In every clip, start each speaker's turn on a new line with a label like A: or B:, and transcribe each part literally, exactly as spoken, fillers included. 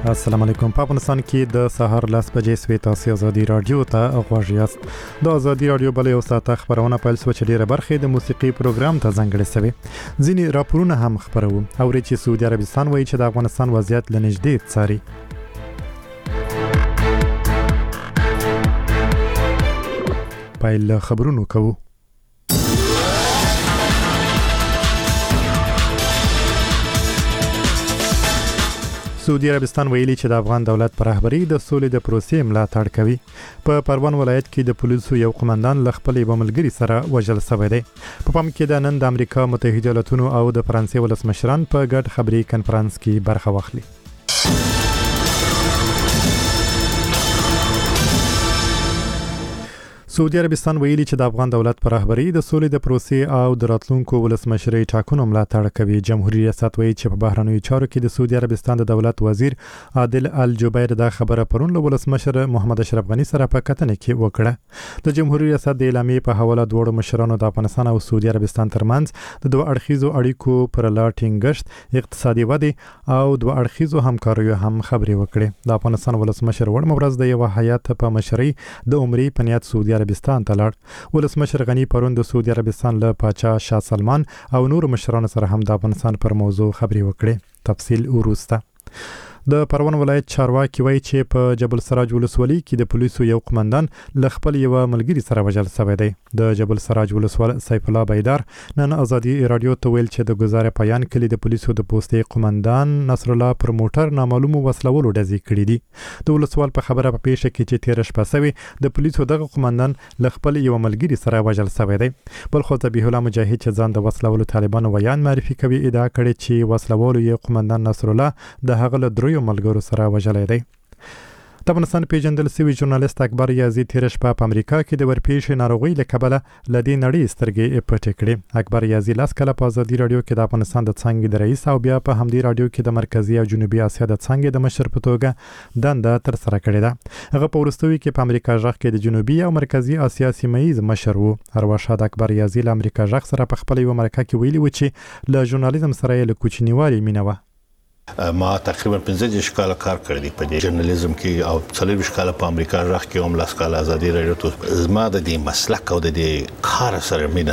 A: السلام علیکم. په افغانستان کې د سهار لس بجې سوي تاسو ازادي رادیو ته غواړئ یاست. د ازادي رادیو بل یو ساعت خبرونه پیل شو چې ډیره برخه د موسیقي پروګرام ته ځانګړې شوی. ځینې راپورونه هم خبرو او چې سعودي عربستان وایي چې د افغانستان وضعیت لنږدې څاري. پیل خبرونو کوو. سعودي عربستان ویلي چې د افغان دولت پر رهبری د سولې د پروسې ملاتړ کوي. په پروان ولایت کې د پولیسو یو قومندان ل خپل یو ملګری سره وژل شوی دی. په پام کې د نن د امریکا متحده ایالاتونو او د فرانسې ولسمشران په ګډ خبري کنفرانس کې برخه واخلي. سعودي عربستان ویلي چې د افغان دولت پر رهبری د سولې د پروسې او د راتلونکو ولسمشرۍ ټاکنو ملاتړ کوي. جمهوریت ریاست وایي چې په بهرنیو چارو کې د سعودي عربستان د دولت وزیر عادل الجبیر د خبره پرون له ولسمشر محمد اشرف غنی سره په کتنه کې وکړه. د جمهوریت ریاست د اعلامیې په حواله دوه مشرانو د افغانستان او سعودي عربستان ترمنځ د دوه اړخیزو اړیکو پر لار ټینګښت، اقتصادي ودې او دوه اړخیزو همکاریو هم خبرې وکړې. د افغانستان ولسمشر وړ مبرز د یو هیئت په مشرۍ د عمرې په نیت سعودي عربستان ته لاړ. ولسمشر غنی پرون د سعودي عربستان له پاچا شاه سلمان او نور مشرانو سره هم د افغانستان پر موضوع خبرې وکړې. تفصیل وروسته. د پروان ولایت چارواکي وایي چې په جبل سراج ولسوالۍ کې د پولیسو یو قومندان ل خپل یو ملګری سره وژل شوی دی. د جبل سراج ولسوال سیف الله بیدار نن ازادي رادیو ته ویل چې د گزار پایان کلی د پولیسو د پوستې قومندان نصر الله پر موټر نامعلوم وسلولو ډزې کړې دي. د ولسوال په خبره په پیښه کې چې تیر شپه سوي د پولیسو دغه قومندان ل خپل یو ملګری سره وژل شوی دی. بل خو ذبیح الله مجاهد چې ځان د وسلولو طالبانو ویان معرفي کوي ادعا کړې چې وسلولو یې قومندان نصر الله د هغه له دریو ملګرو سره وژلی دی. د افغانستان پیژندل شوی ژورنالیست اکبر یازی تیر شپه په امریکا کې د ورپېښې ناروغۍ له کبله له دې نړۍ سترګې پټې کړې. اکبر یازی لاس کله په ازادي رادیو کې د افغانستان د څانګې د رئیس او بیا په همدې رادیو کې د مرکزی او جنوبي اسیا د څانګې د مشر په توګه دنده تر سره کړې ده. هغه په وروستیو کې په امریکا ژغ کې د جنوبي او مرکزی اسیا سیمه‌ییز مشر وو. ارواښاد اکبر یازی له امریکا ژغ سره په خپل یو مرکه کې ویلي و چې له ژورنالیزم سره یې له کوچنیوالي مینه وه.
B: ما تقریبا پنځه دېرش کاله کار کړی دی په دې ژورنالیزم کې او څلوېښت کاله په امریکا ژغ کې هم لاس کاله ازادي رادیو ته زما د دې مسلک او د دې کار سره مینه.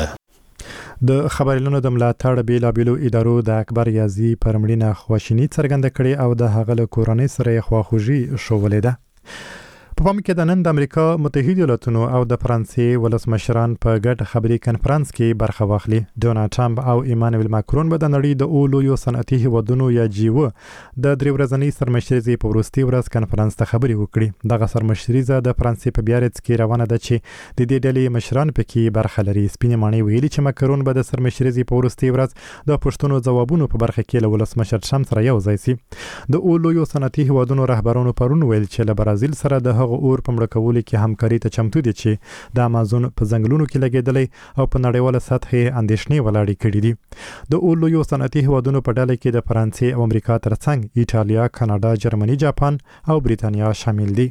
A: د خبرونو د ملاتړ بیلابیلو ادارو د اکبر یازی پر مړینه خواشیني څرګنده کړې او د هغه له کورنۍ سره یې خواخوږي شولې ده. په پام کې د نن د امریکا متحده ایالاتونو او د فرانسې ولسمشران په ګډ خبري کنفرانس کې برخه واخلي. ډونالد ټرمپ او ایمانوئل ماکرون به د نړۍ د اولو یو صنعتي هیوادونو یا جیو د درې ورځنۍ سرمشرۍ په وروستي ورځ کنفرانس ته خبري وکړي. دغه سرمشرۍ د فرانسې په بیارټ کې روانه ده چې د دې ډلې مشران پکې برخه لري. سپینې ماڼۍ ویلي چې ماکرون به د سرمشرۍ په وروستي ورځ د پښتنو ځوابونو په برخه کې له ولسمشر ټرمپ سره یو ځای شي. د اولو یو صنعتي هیوادونو رهبرانو پرون ویل چې له برازیل سره د هغه اور په مړه کولو کې همکاري ته چمتو دي چې د امازون په ځنګلونو کې لګېدلې او په نړیواله سطح اندېښنې ولاړې کړې دي. د اولو یو صنعتي هیوادونو په ډله کې د فرانسې او امریکا ترڅنګ ایټالیا، کاناډا، جرمني، جاپان او بریتانیا شامل دي.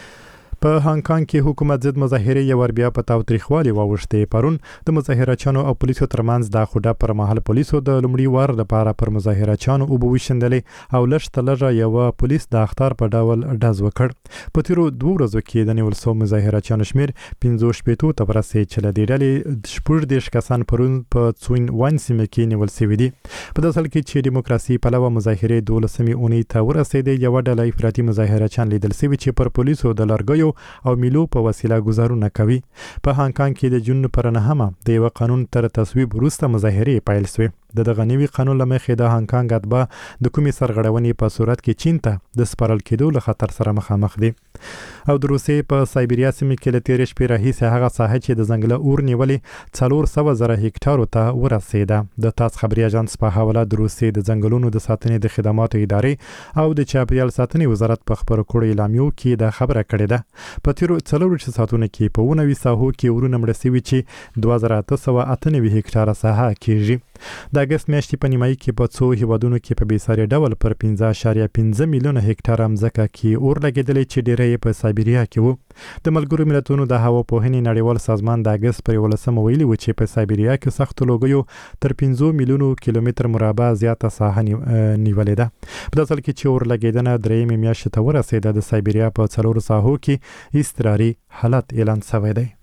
A: په هانګ کانګ کې حکومت ضد مظاهرې یو ور بیا په تاوتریخوالي واوښتې. پرون د مظاهرچیانو او پولیسو ترمنځ د خوډه پر مهال پولیسو د لومړي وار لپاره پر مظاهرچیانو اوبه وشیندلې او لږ تلږه یو پولیس د اختار په ډول ډز وکړ. په تیرو دوه ورځو کې د نیول شوو مظاهرچیانو شمیر پنځه شپېته ته ورسېد چې له دې ډلې شپږ دېرش کسان پرون په څوین وان سیمه کې نیول شوي دي. په داسې حال کې چې دیموکراسي پلوه مظاهرې دولسمې اونۍ ته ورسېدې، یوه ډله افراطي مظاهرچیان لیدل شوي چې پر پولیسو د لرګیو او میلو په وسیله گزارونه کوي. په هانګ کانګ کې د جون پر نهمه د یو قانون تر تصویب وروسته مظاهرې پیل شوې. د دغه نوي قانون له مخې د هانګ کانګ اتباع د کومې سرغړونې په صورت کې چین ته د سپارل کېدو له خطر سره مخامخ دي. او د روسیې په سایبریا سیمه کې له تېرې شپې راهیسې هغه ساحه چې د ځنګله اور نیولې څلور سوه زره هکټارو ته ورسېده. د تاس خبري اژانس په حواله د روسیې د ځنګلونو د ساتنې د خدماتو ادارې او د چاپیریال ساتنې وزارت په خبرو کړو اعلامیو کې دا خبره کړې ده. په تیرو څلور ساعتونو کې په اووه نوي ساحو کې اورونه مړه شوي چې دوه زره اته سوه اته نوي هکټاره ساحه کېږي. د اگست میاشتې په نیمایي کې په څو هیوادونو کې په بیساري ډول پر پنځه اعشاریه پنځه میلیونه هکټار ځمکه کې اور لګېدلې چې ډېری یې په سایبریا کې وو. د ملګرو ملتونو د هوا پوهنې نړیوال سازمان د اگست پر یولسمه ویلي و چې په سایبریا کې سختو لوګیو تر پنځه میلیونو کیلومتر مربع زیاته ساحه نیولې ده. په داسې کې چې اور لګېدنه درېیمې میاشتې ته ورسېده د سایبریا په څلورو ساحو کې اضطراري حالت اعلان شوی دی.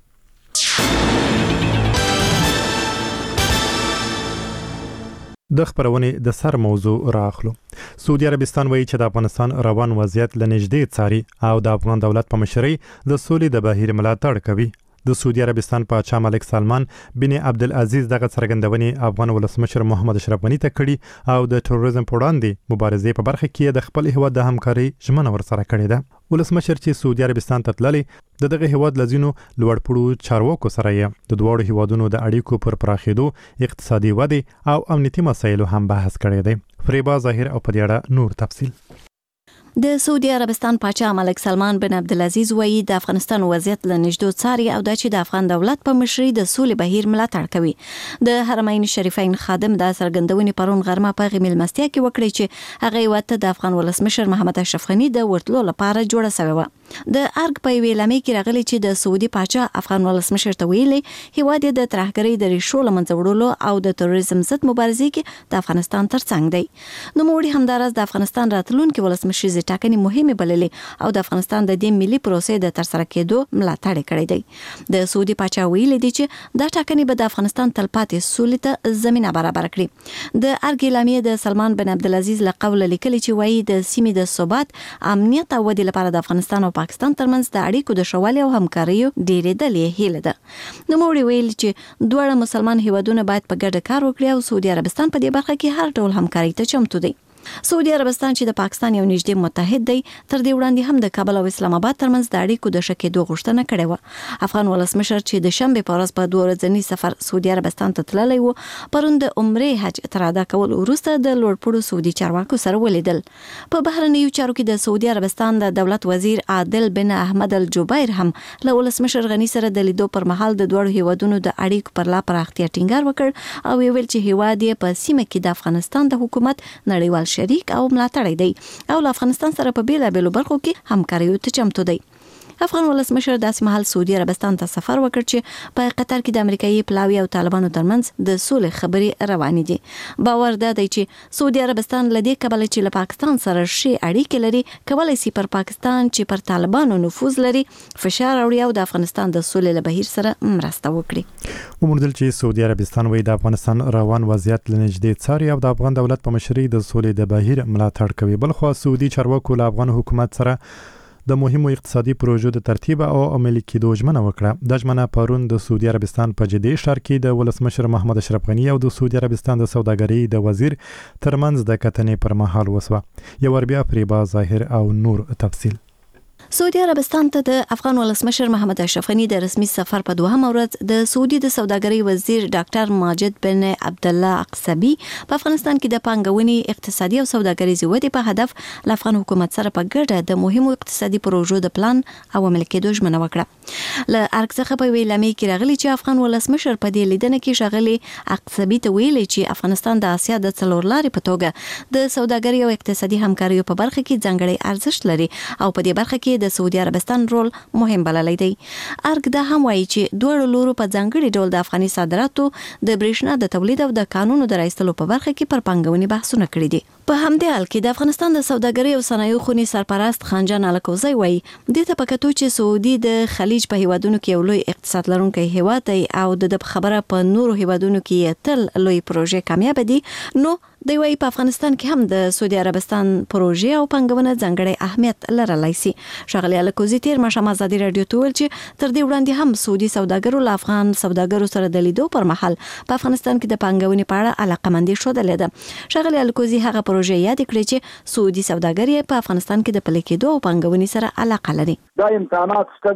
A: د خبرونې د سر موضوع راخلو. سعودي عربستان وایي چې د افغانستان روان وضعیت لنږدې څاري او د افغان دولت په مشرۍ د سولې د بهیر ملاتړ کوي. د سعودي عربستان پاچا ملک سلمان بن عبدالعزیز دغه څرګندونې افغان ولسمشر محمد اشرف غني ته کړي او د تروریزم پر وړاندې مبارزې په برخه کې د خپل هیواد د همکاري ژمنه ورسره کړې ده. ولسمشر چې سعودي عربستان ته تللی د دغه هیواد لزینو لوړپوړو چارواکو سره یې د دوه هیوادونو د اړیکو پر پراخېدو، اقتصادي ودې او امنیتي مسایلو هم بحث کړی دی. فریبا ظاهر او په دې اړه نور تفصیل.
C: د سعودي عربستان پاچا ملک سلمان بن عبدالعزیز وایي د افغانستان وضعیت له نږدې څاري او د چې د افغان دولت په مشرۍ د سولې بهیر ملاتړ کوي. د حرمین شریفین خادم د څرګندونې پرون غرمه په غیمل مستیا کې وکړي چې هغه وته د افغان ولسمشر محمد اشرف غني د ورتلو لپاره جوړه شوی و. د ارګ په ویلامې کې راغلي چې د سعودي پاچا افغان ولسمشر ته ویلي هیواد د ترهګرۍ د ریښو له منځه وړلو او د تروریزم ضد مبارزې کې د افغانستان ترڅنګ دی. نو موږ همدارس د افغانستان راتلونکي ولسمشر ټاکنې مهمه بللې او د افغانستان د دې ملي پروسې د ترسره کېدو ملاتړ کړی دی. د سعودي پاچا ویلي دی چې دا ټاکنې به د افغانستان تلپاتې سولې ته زمينه برابر کړي. د ارګ اعلامیه د سلمان بن عبدالعزیز له قوله لیکلي چې وایي د سیمې د ثبات، امنیت او ودې لپاره د افغانستان او پاکستان ترمنځ د اړیکو د ښهوالي او همکاریو ډېرېدل یې هیله ده. نو موږ ویل چې دواړه مسلمان هیوادونه باید په ګډه کار وکړي او سعودي عربستان په دې برخه کې هر ډول همکاري ته چمتو دی. سعودي عربستان چې د پاکستان یو نږدې متحد دی تر دې وړاندې هم د کابل او اسلام آباد ترمنځ د اړیکو د ښه کېدو غوښتنه کړې وه. افغان ولسمشر چې د شنبې په ورځ په دوه ورځني سفر سعودي عربستان ته تللی و پرون د عمرې حج تر ادا کولو وروسته د لوړپوړو سعودي چارواکو سره ولیدل. په بهرنیو چارو کې د سعودي عربستان د دولت وزیر عادل بن احمد الجبیر هم له ولسمشر غني سره د لیدو پر مهال د دوه هیوادونو د اړیکو پر لا پراختیا ټینګار وکړ او ویل چې هیواد یې په سیمه کې د افغانستان د حکومت نړیوال شریک او ملاتړی دی او له افغانستان سره په بیلابیلو برخو کې همکاري ته چمتو دی. افغان ولسمشر داسې مهال سعودي عربستان ته سفر وکړ چې په قطر کې د امریکایي پلاوي او طالبانو ترمنځ د سولې خبرې روانې دي. باور ده دی چې سعودي عربستان له دې کبله چې له پاکستان سره ښې اړیکې لري کولای شي پر پاکستان چې پر طالبانو نفوذ لري فشار راوړي او د افغانستان د سولې له بهیر سره مرسته وکړي.
A: وموندل چې سعودي عربستان وایي د افغانستان روان وضعیت لنږدې څاري او د افغان دولت په مشرۍ د سولې د بهیر ملاتړ کوي. بلخو سعودي چارواکو له افغان حکومت سره د مهمو اقتصادي پروژو د ترتیب او عملي کېدو ژمنه وکړه. د ژمنه پرون د سعودي عربستان په جدې ښار کې د ولسمشر محمد اشرف غني او د سعودي عربستان د سوداګرۍ د وزیر ترمنځ د کتنې پر مهال وسوه. یو ور بیا فریبا ظاهر او نور تفصیل.
C: سعودي عربستان ته د افغان ولسمشر محمد اشرف غني د رسمي سفر په دوهمه ورځ د سعودي د سوداګرۍ وزیر ډاکټر ماجد بن عبد الله اقصبي په افغانستان کې د پانګونې، اقتصادي او سوداګریزې ودې په هدف له افغان حکومت سره په ګډه د مهمو اقتصادي پروژو د پلان او عملي کېدو ژمنه وکړه. له ارګ څخه په ویلامې کې راغلي چې افغان ولسمشر په دې لیدنه کې ښاغلي اقصبي ته ویلي چې افغانستان د اسیا د څلور لارې په توګه د سوداګرۍ او اقتصادي همکاریو په برخه کې ځانګړی ارزښت لري او په دې برخه کې د سعودي عربستان رول مهم بللی دی. ارګ دا هم وایي چې دوه لورو په ځانګړي ډول د افغاني صادراتو د برېښنا د تولید او د قانونو د راایستلو په برخه کې پر پانګونې بحثونه کړي دي. په همدې حال کې د افغانستان د سوداګرۍ او صنایعو خونې سرپرست خانجان الکوزی وایي دې ته په کتو چې سعودي د خلیج په هیوادونو کې یو لوی اقتصاد لرونکی هیواد دی او د خبره په نورو هیوادونو کې تل لوی پروژې کامیاب دي، نو دی وایي په افغانستان کې هم د سعودي عربستان پروژې او پانګونه ځانګړی اهمیت لرلی شي. ښاغلي الکوزي تیر ماښام ازادي راډیو ته ویل چې تر دې وړاندې هم سعودي سوداګرو له افغان سوداګرو سره د لیدو پر مهال په افغانستان کې د پانګونې په اړه علاقمندي ښودلې ده. ښاغلي الکوزي هغه پروژې یاد کړې چې سعودي سوداګر په افغانستان کې د پلي کېدو او پانګونې سره علاقه لري.
D: دا امکانات شته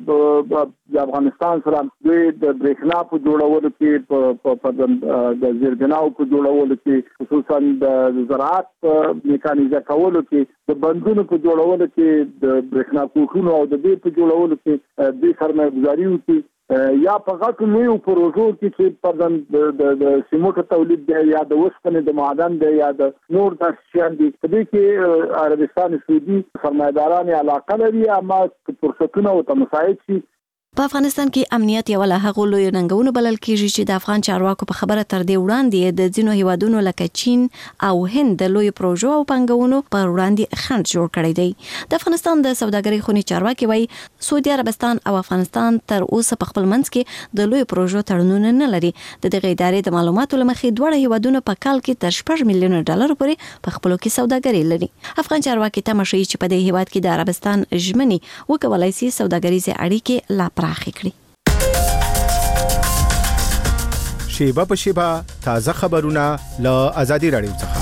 D: چې د افغانستان سره د برېښنا په جوړولو کې په د زیربناو په جوړولو کې خصوصا د زراعت په میکانیزه کولو کې د بندونو په جوړولو کې د برېښنا کوټونو او د دې په جوړولو کې د سرمایه ګذاري وکړي یا په غټو لویو پروژو کې چې په د سیمټو تولید دی یا د وسپنې د معدن دی یا د نور د شیان دي په دې کې عربستان سعودي سرمایداران علاقه لري اما فرصتونه او تمساعد شي.
C: په افغانستان کې امنیت یو له هغو لوی ننګونو بلل کېږي چې د افغان چارواکو په خبره تر دې وړاندې د ځینو هیوادونو لکه چین او هند د لوی پروژو او پنګونو پر وړاندې خنډ جوړ کړی دی. د افغانستان د سوداګرۍ خونی چارواکي وایي سعودي عربستان او افغانستان تر اوسه په خپل منځ کې د لوی پروژو تړونونه نه لري. د دغه ادارې د معلوماتو لمخې دوه هیوادونو په کال کې تر شپږ میلیون ډالر پورې په خپلو کې سوداګري لري. افغان چارواکي تمه کوي چې په دې هیواد کې د عربستان ژمنې وکولای شي سوداګریزه اړیکې لا پراخې کړي.
E: شیبه په شیبه تازه خبرونه له آزادي رادیو څخه.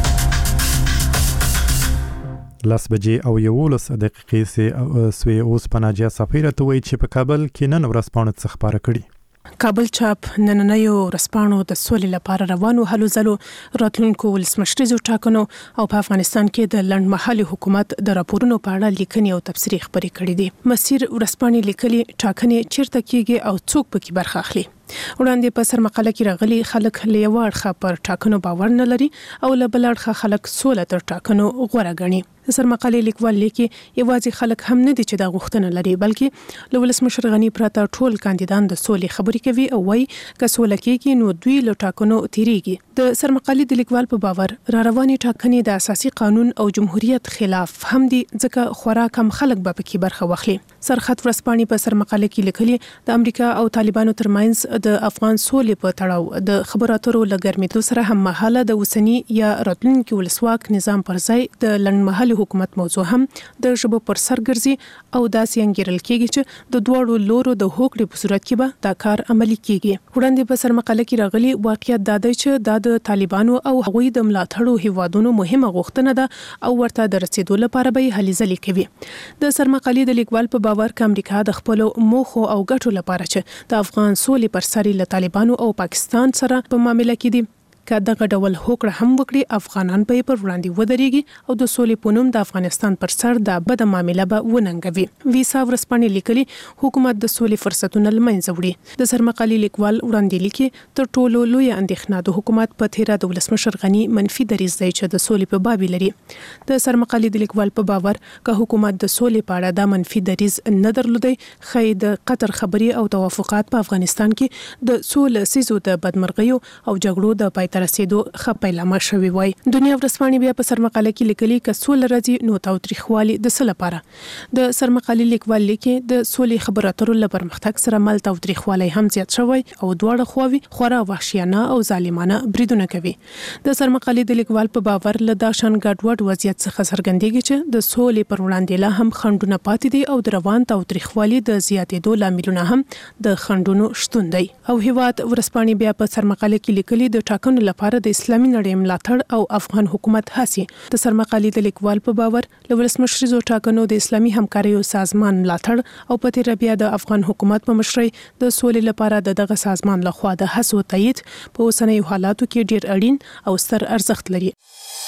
A: لاس بجې او یولس دقیقې سه سوي اوس پناجیا سفیر ته وایي چې په کابل کې نن ورځپاڼه څخه خبره کړي.
F: کابل چاپ نننیو رسپانو د سولې لپاره روانو هلو ځلو راتلونکو ولسمشریزو ټاکنو او په افغانستان کې د لنډمهالي حکومت د راپورونو په اړه لیکنې او تبصرې خبرې کړې دي. مسیر ورسپانې لیکلي ټاکنې چیرته کیږي او څوک پکې برخه اخلي. وړاندې په سرمقاله کې راغلي خلک له یو اړخه پر ټاکنو باور نه لري او له بل اړخه خلک سوله تر ټاکنو غوره ګڼي. سرمقاله لیکوال لیکي یوازې خلک هم نه دي چې دا غوښتنه لري بلکې له ولسمشر غنی پرته ټول کاندیدان د سولې خبرې کوي او وايي که سوله کېږي نو دوی له ټاکنو تیریږي. د سرمقاله د لیکوال په باور را روانې ټاکنې د اساسي قانون او جمهوریت خلاف هم دي ځکه خورا کم خلک به پکې برخه واخلي. سرخط ورسپانې په سرمقاله کې لیکلي د امریکا او طالبانو ترمنځ د افغان سولې په تړاو د خبرو اترو لګرمېدو سره هم مهاله د وسنی یا راتلونکي ولسواک نظام پر ځای د لنډمهالي حکومت موضوع هم د ژبو پر سر ګرځي او داسې انګیرل کېږي چې د دوړو لورو د هوکړې په صورت کې به دا کار عملی کېږي. وړاندې په سرمقاله کې راغلي واقعیت دا دی چې دا د طالبانو او هغوی د ملاتړو هیوادونو مهمه غوښتنه ده او ورته د رسیدو لپاره به هلې ځلې کوي. د سرمقالې د لیکوال په باور ک امریکا د خپل موخو او ګټو لپاره چې د افغان سولې پر سر له طالبانو او پاکستان سره په معاملې کې دي که دغه ډول هوکړه هم وکړي افغانان به پر وړاندې ودرېږي او د سولې په نوم د افغانستان پر سر د بد معامله به وننګوي. ویسا ورسپانې لیکلي حکومت د سولې فرصتونه له منځه وړي. د سرمقالې لیکوال وړاندې لیکي تر ټولو لویه اندېښنه د حکومت په تیره د ولسمشر غنی منفي دریځ دی چې د سولې په باب لري. د سرمقالې د لیکوال په باور که حکومت د سولې په اړه د منفي دریځ نه درلودي خې د قطر خبري او توافقات په افغانستان کې د سولې سيزو د بدمرغیو او جګړو د پای ترسیدو خپایلمه شوی وای. دنیا ورسپانې بیا په سرمقاله کې لیکلي ک سول راځي نو تاوتریخوالي د څه لپاره د سرمقالې لیکوال لیکي د سولې خبرو اترو له پرمختګ سره مل تاوتریخوالي هم زیات شوی او دواړه خواوي خورا وحشیانه او ظالمانه بریدونه کوي. د سرمقالې د لیکوال په باور له داشن ګډوډ وضعیت څخه څرګندېږي چې د سولې پر وړاندې لا هم خنډونه پاتې دي او د روان تاوتریخوالي د زیاتېدو لاملونه هم د خنډونو شتون دی. او هیواد ورسپانې بیا په سرمقاله کې لیکلي د ټاکنو لپاره د اسلامي نړۍ ملاتړ او افغان حکومت هڅې. د سرمقالې د لیکوال په باور له ولسمشریزو ټاکنو د اسلامي همکاریو سازمان ملاتړ او په تیر بیا د افغان حکومت په مشرۍ د سولې لپاره د دغه سازمان لخوا د هڅو تایید په اوسنیو حالاتو کې ډیر اړین او ستر ارزښت لري.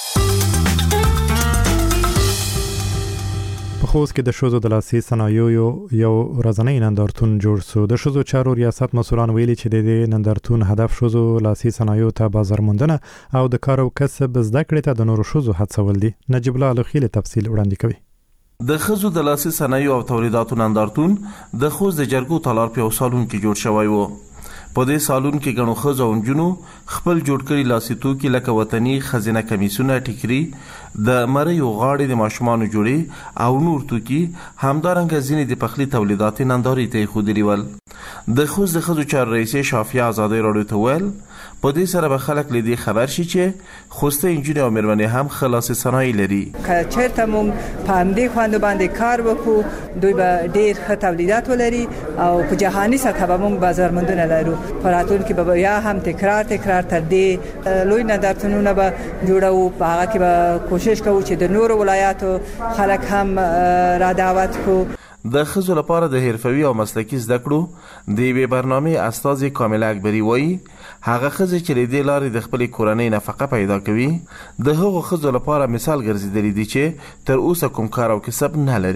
A: په خوست کې د شوزو د لاسي صنایعو یو ورځنی نندارتون جوړ شو. د شوزو چارو ریاست مسؤلان ویلي چې د دې نندارتون هدف شوزو لاسي صنایعو ته بازار موندنه او د کار او کسب زده کړې ته د نورو شوزو هڅول دي. نجیب الله الخیل تفصیل وړاندې کوي.
G: د خزو د لاسي صنایعو او تولیداتو نندارتون د خوست د جرګو تالار په سالون کې جوړ شوی و. په دې سالون کې غنو خزو او جنو خپل جوړ کړي لاسي توکي لکه وطني خزینه کمیسونه ټیکري د مریو غاړې د ماشومان جوړي او نور توکي همدارنګه ځینې د پخلي تولیدات ننداري ته خودري ول. د خوست د خزو چار رئیس شافعه آزادی راډیو ته ویل په دې سره به خلک لدی خبر شي چې خوسته انجینر او مېرمنې هم خلاص صنایع لري.
H: که چیرته مونږ په همدې خوند باندې کار وکړو دوی به ډېر ښه تولیدات ولري او په جهاني سطح به مونږ بازارموندنه لرو. په راتلونکي به بیا هم تکرار تکرار تر دې لوی نندارتونونه به جوړو. په هغه کې به کوشش کوو چې د نورو ولایاتو خلک هم را دعوت کړو.
G: د خزو لپاره د حرفوي او مسلکي زده کړو د یوې برنامې استاد کامله اکبري وایي هغه خزې چې له دې لارې د خپلې کورنۍ نفقه پیدا کوي د هغو خزو لپاره مثال ګرځېدلی دي چې تر اوسه کوم کار او کسب نه لري.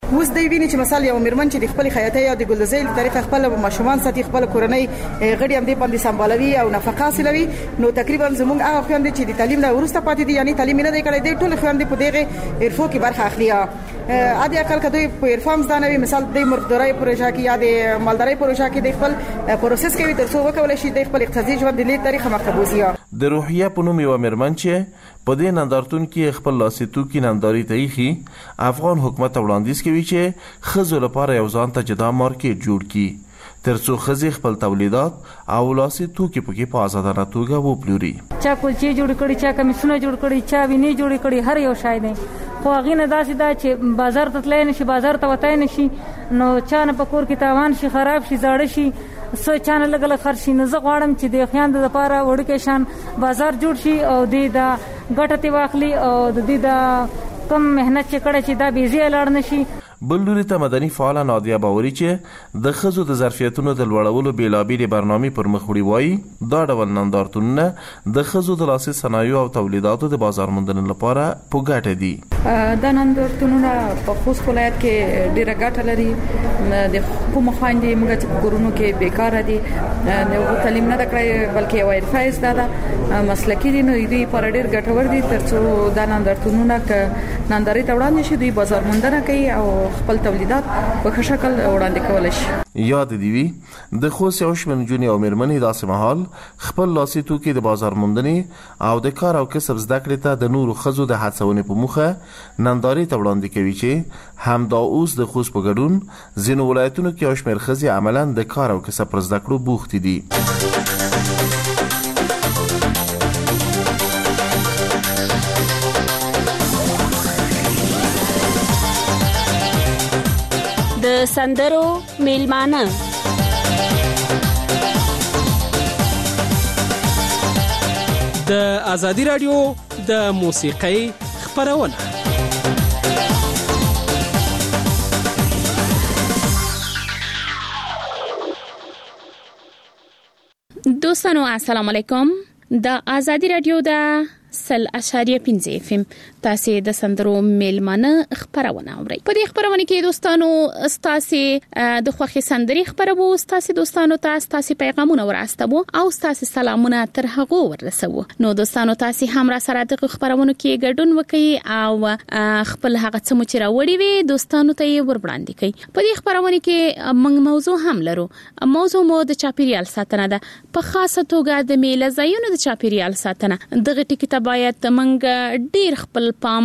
I: اوس دی ویني چې مثال یو مرمن چې د خپل خیاطۍ او د ګلدوزۍ طریقه خپل ماشومان ساتي خپل کورنۍ غړي هم دې باندې سمبالوي او نفقه حاصلوي نو تقریبا زموږ هغه خويندې چې د تعلیم نه ورسته پاتې دي یعنی تعلیم نه دی کړی دی ټول خويندې په دغه ارفو کې برخه اخلي ا دې اقل کدوې په ارفام ځانوي مثال د مرغدارۍ پروژه کې یا د مالدارۍ پروژه کې د خپل پروسس کوي تر څو وکول شي د خپل اقتصادي ژوند د طریقه مخبوزي
G: د روحیه په نوم یو مرمن چې په دې نندارتون کې خپل لاسیتو کې ننداري تاریخي افغان حکومت وړاندیز کوي چې خزو لپاره یو ځان ته جدا مارکیټ جوړ کړي ترڅو خزي خپل تولیدات او لاسیتو کې پکې په آزادانه توګه وپلوري.
J: چا کولچې جوړ کړي چا کمیسونه جوړ کړي چا ویني جوړ کړي هر یو شای دی خو هغه نه داسې دا چې بازار ته تلای نشي بازار ته وتای نشي نو چا نه پکور کې تاوان شي خراب شي زاړه شي سو چانه لګل خرشي نه زه غواړم چې د خیاند لپاره وړکه شان بازار جوړ شي او د دا ګټه تی واخلي او د دې دا کم مهنت چې کړه چې دا بيزي لاړ نشي.
G: بل لوري ته مدني فعال نادیه باوري چې د خزو د ظرفیتونو د لوړولو بیلابېلې برنامې پر مخ وړي وایي دا ډول نندارتونونه د خزو د لاسي صنایعو او تولیداتو د بازار موندنې لپاره په ګټه دي.
K: دا نندارتونونه په خوست ولایت کې ډیره ګټه لري د کوم خويندې موږ چې کورونو کې بیکاره دي نو تعلیم نه کړی بلکې یو ارفایز دا مسلکی دي نو دوی پر ډیر ګټور دي ترڅو دا نندارتونونه ک ننداري ته وړاندې شي دوی بازار موندنه کوي او خپل تولیدات په ښه شکل وړاندې کول شي.
G: یاد دی وی د خوست یو شمن جونی او مرمنې داسې مهال خپل لاسي توکي د بازار موندنې او د کار او کسب زده کړې ته د نورو خزو د هڅونې په موخه ننداري ته وړاندې کوي چې همدا اوس د خوست په ګډون ځینو ولایتونو کې یو شمېر خزي عملاً د کار او کسب پر زده کړو بوخت دي.
L: د سندرو میلمانه
M: د ازادي رادیو د موسیقۍ خبرونه
L: دوستانو السلام علیکم د ازادي رادیو د سل اشاریه پنځه اف ام تاسو د سندرو میلمانه خبرونه اورئ. په دې خبرونه کې دوستانو تاسو د خوخي سندري خبرو تاسو دوستانو ته تاسو پیغامونه ورستبو او تاسو سلامونه تر هغه ورسوو. نو دوستانو تاسو هم را سره د خبرونه کې ګډون وکړئ او خپل هغه څه چې راوړي وي دوستانو ته یې وربړاندې کړئ. په دې خبرونه کې موږ موضوع هم لرو. موضوع مو د چاپیریال ساتنه ده په خاصه توګه د میله ځایونو د چاپیریال ساتنه. دغه ټکی ته باید موږ ډیر خپل پام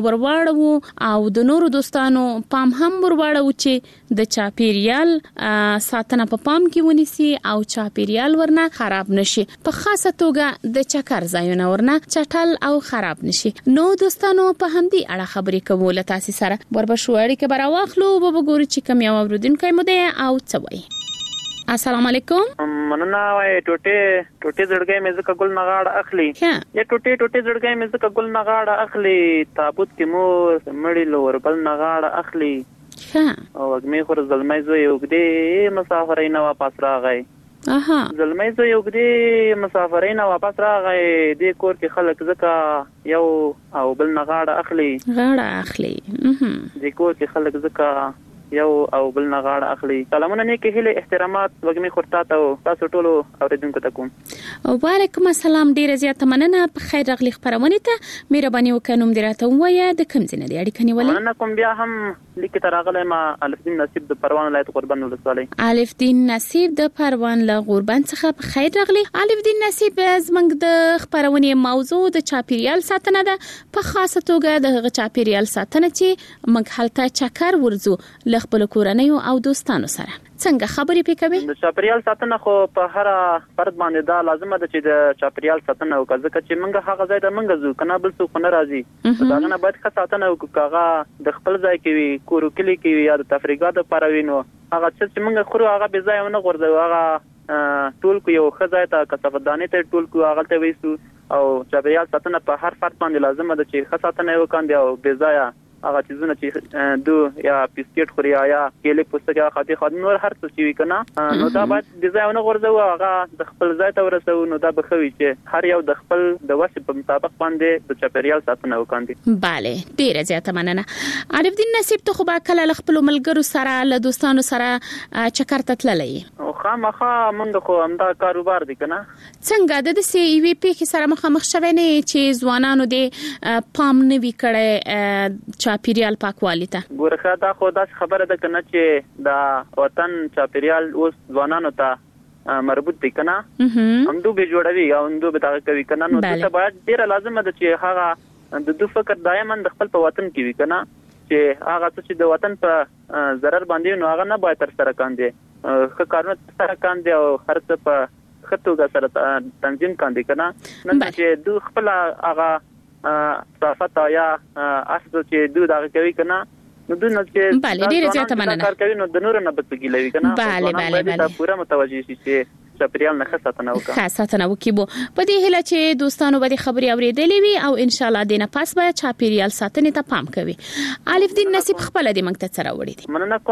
L: ورواړو او د نورو دوستانو پام هم ورواړو چې د چاپیریال ساتنه په پام کې ونیسي او چاپیریال ورنه خراب نشي په خاصه توګه د چکر ځایونه ورنه چټل او خراب نشي. نو دوستانو په همدې اړه خبرې کوو له تاسو سره وربشو اړیکه براواخلو به وګورو چې کوم یو اوریدونکو مو ده او څه وایي. السلام علیکم.
N: مننه وای ټوټه ټوټه زړګي مې زکه ګل نغاړه اخلي یا ټوټه ټوټه زړګي مې زکه ګل نغاړه اخلي تابوت کې مو مړی لور بل نغاړه اخلي ها او وګمې خور زلمې زوی وګدې مسافرې نه واپس راغی. اها زلمې زوی وګدې مسافرې نه واپس راغی دې کور کې خلک زکه یو او بل نغاړه اخلي
L: غاړه اخلي اها
N: دې کور کې خلک زکه یو او بل نه غاړه اخلي. سلامونه نیکه هله احترامات وګمې خورتا ته تاسو ټولو اوریدونکو ته کوم.
L: وعلیکم السلام ډیره زیاته مننه په خیر راغلی خبرونه ته مهرباني وکړم دراته وایي د کوم ځای نه دی اړیکه نیولې.
N: مننه کوم بیا هم لیکه تراغله ما الف دین نصیب د پروان ولایت قربان ولسوالۍ.
L: الف دین نصیب د پروان له قربان څخه په خیر راغلی. الف دین نصیب زمنګ د خبرونه موضوع د چاپیریال ساتنه ده په خاصه توګه د چاپیریال ساتنه چې موږ هلته چکر ورزو خپل کورنۍ او دوستانو سره څنګه خبرې پکوي.
N: د چاپیریال ساتنه خو په هر فرد باندې دا لازمه ده چې د چاپیریال ساتنه وکړي ځکه چې موږ هغه ځای د موږ زو کنه بل څوک نه راځي دا نه باید ښه ساتنه وکړو هغه د خپل ځای کې وي کورو کلی کې وي یا د تفریحات لپاره وي نو هغه چې موږ خورو هغه به ځای نه غورځو هغه ټول کو یو ښه ځای ته کثافدانې ته ټول کو هغه ته وېسو او چاپیریال ساتنه په هر فرد باندې لازمه ده چې ښه ساتنه وکړي او بې ځای هغه چیزونه چې دو یا بسکټ خوري یا کېله پوستکي خاطي خو نور هر څه چې وي کنه نو دا باید د ځای نه غورځو هغه د خپل ځای ته ورسو نو دا بخوي چې هر یو د خپل د وسې په مطابق باندې د چاپیریال ساتنه وکړي.
L: bale ډیره زیاته مننه. عارف الدین نصیب ته خو با کله خپل ملګرو سره له دوستانو سره چکر ته تللی
N: او خامخا مونږ خو همدا کاروبار دی کنه.
L: څنګه د دې ای وی پی کې سره مخامخ شوه نه چې ځوانانو د پام نه وی کړي چاپیریال پاکوالي ته؟
N: ګورخه دا خو دا خبره ده کنه چې دا وطن چاپیریال اوس ځوانانو ته مربوط دي کنه هم دوی به جوړوي او دوی به دا کوي کنه نو ته باید ډیر لازم ده چې هغه د دوی فکر دایماً د خپل په وطن کې وي کنه چې هغه چې د وطن په ضرر باندې نو هغه نه باید تر سره کاندي خو کارونه سره کاندي او هر څه په خطوګه سره تنظیم کاندي کنه نن چې دوی خپل هغه صفات یا اصل چې دوی دا کوي کنه نو د نو چې
L: bale ډیره زیاته مننه
N: کار کوي نو د نور نه بتګی لوي کنه
L: bale bale bale
N: پورا متوجي شي چې چاپیریال نه خاصه وکړه
L: خاصه نه وکيبو په دې هله چې دوستانو به خبري اورېدلې وي او ان شاء الله دینه پاس به چاپیریال ساتنې ته پام کوي. الف دین نصیب خپل دې منګ ته سره وړي دي
N: مننه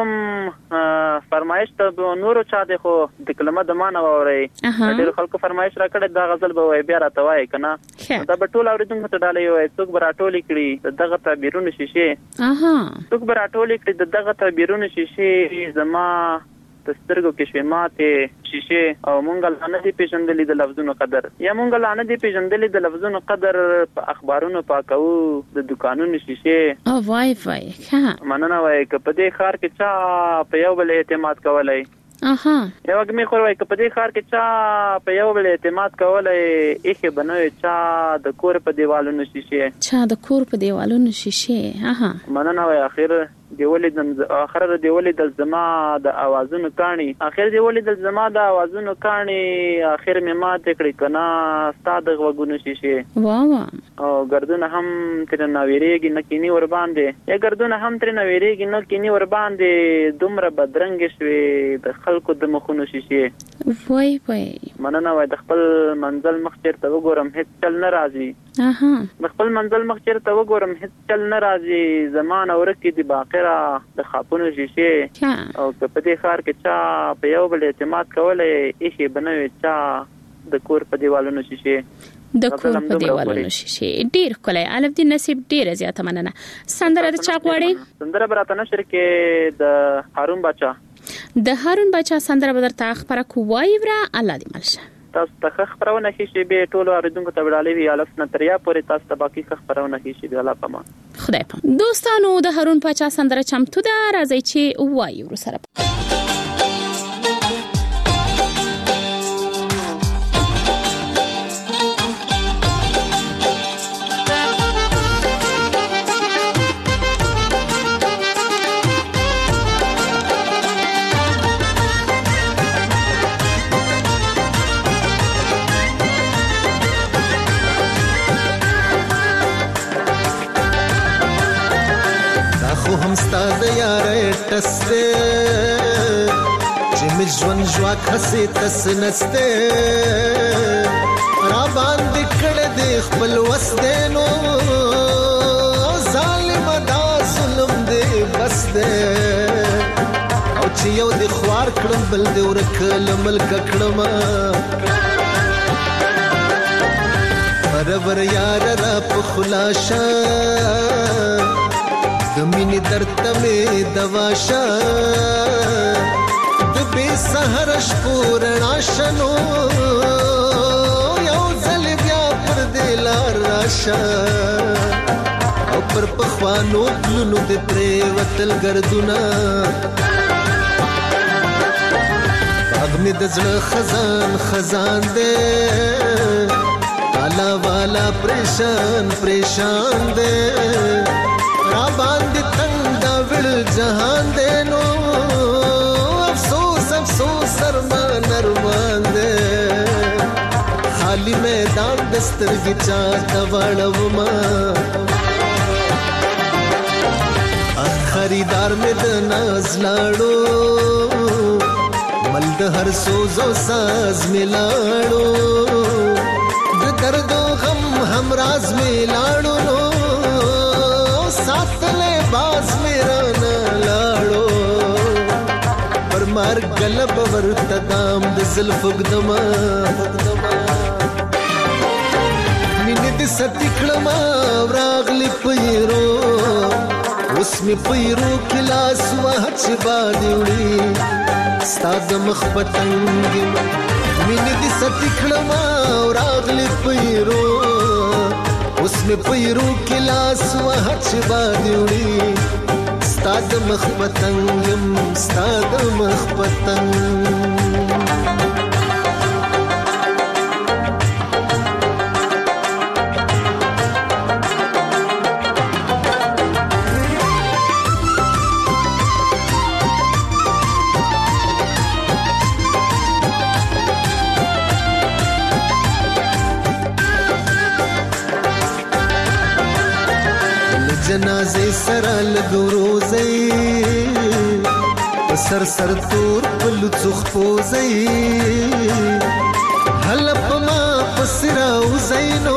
N: کوم فرمایش ته نورو چا دې خو د کلمه د معنا ووري ډېر خلکو فرمایش را کړی دا غزل به وای بیا راته وای کنه دا به ټول اوریدونکو ته ډالې وای څوک به راټولې کړي دغه تعبیرونه شیشه
L: اها
N: څوک به راټولې کړي دغه تعبیرونه شیشه زما سترګو کې شوي ماته شیشه او مونږ لانه دي پیژندلې د لفظونو قدر یا مونږ لانه دي پیژندلې د لفظونو قدر په اخبارونو پاکو د دکانونو شیشه
L: او وای وای ها
N: مننه وای ک په دې خار کې چا په یو بل اعتماد کولای
L: اها
N: یو وګمې خو وای ک په دې خار کې چا په یو بل اعتماد کولای اخه بنوي چا د کور په دیوالونو شیشه
L: چا د کور په دیوالونو شیشه اها
N: مننه وای اخر دی ولید اخر دی ولید زما د اوازونو کانی اخر دی ولید زما د اوازونو کانی اخر می ما تکړی کنا استاد غوګونو شیشه
L: وا وا
N: او ګردونه هم تر نویریږي نکینی ور باندې یا ګردونه هم تر نویریږي نکینی ور باندې دومره بدرنګ شوي د خلکو د مخونو شیشه
L: وای وای
N: مننه وای د خپل منزل مخ چیرته وګورم هیڅ چل نه راځي
L: اها
N: د خپل منزل مخ چیرته وګورم هیڅ چل نه راځي زمانه ورکه دی باقی د خاپونو شیشه او په دې خار کې چا په یو بل اعتماد کولای هیڅ بنوي چا د کور په دیوالونو شیشه
L: د کور په دیوالونو شیشه ډیر کولای الف دین نصیب ډیر زیاته مننه. سندره د چا غواړي؟
N: سندره براته نشر کې د هارون بچا
L: د هارون بچا سندره بدر تا خبره کوی ورا الله دې ملشه
N: تاسو ته خبرونه شي به ټولو اوریدونکو ته وړاندې وی الف نتریا پورې تاسو ته باقي خبرونه شي به الله پما
L: خدای پام. دوستانو د هارون بچا سندره چمتو ده راځي چې وایي ور سره
O: همستاد یاره تسته چې مجون جوا خسي تس نسته را باندې کړه دې خپل وسدنو ظالم دا ظلم دې بس دې او چې یو دې خوار کړم بل دې ورکل ملک کړم برابر یار را په خلاصه دمینی درته می دواشه د به سحر شپورنا شنو یو ځل بیا پر دلار راشه او پر پخوانو پلونو د پرې وتل ګردونه اګ می د زړه خزان خزان دې والا والا پریشان پریشان دې را باندې تنگ دا ویل جهان دې نو افسوس افسوس ارمان ارمان دې خالی میدان دسترګي چاته وړو ما خریدار مې د ناز لاړو مل د هر سوز او ساز مې لاړو د درد او غم هم راز مې لاړو نو ساتلې مرګ لب ورته دام د زلف وګدما مینې د ستکړما راغلی پیرو اوس می پیرو کلاس وحچ باندې وړي ستاد مخ پتنګ مینې د ستکړما راغلی پیرو اوس می پیرو کلاس وحچ باندې وړي ستاد مخ پتنګم ستاد مخ پتنګ جنازه سره لګوروزي سر سر تور پلوڅخ پوزي هل پما پسرا وزینو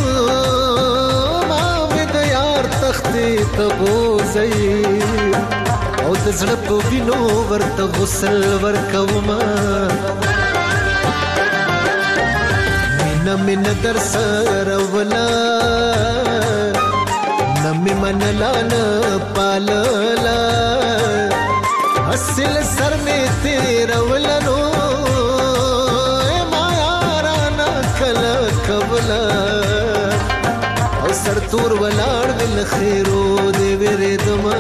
O: ما مې د یار تختې تبوزي او د زړه په وینو ورته غسل ورکوما مینا مینا در سره ولا نمی منلانا پاللا حسل سر میں تیرا ولنو ما یارانا کلا کبلا او سر تور ولار ول خیرو دے ویرے دما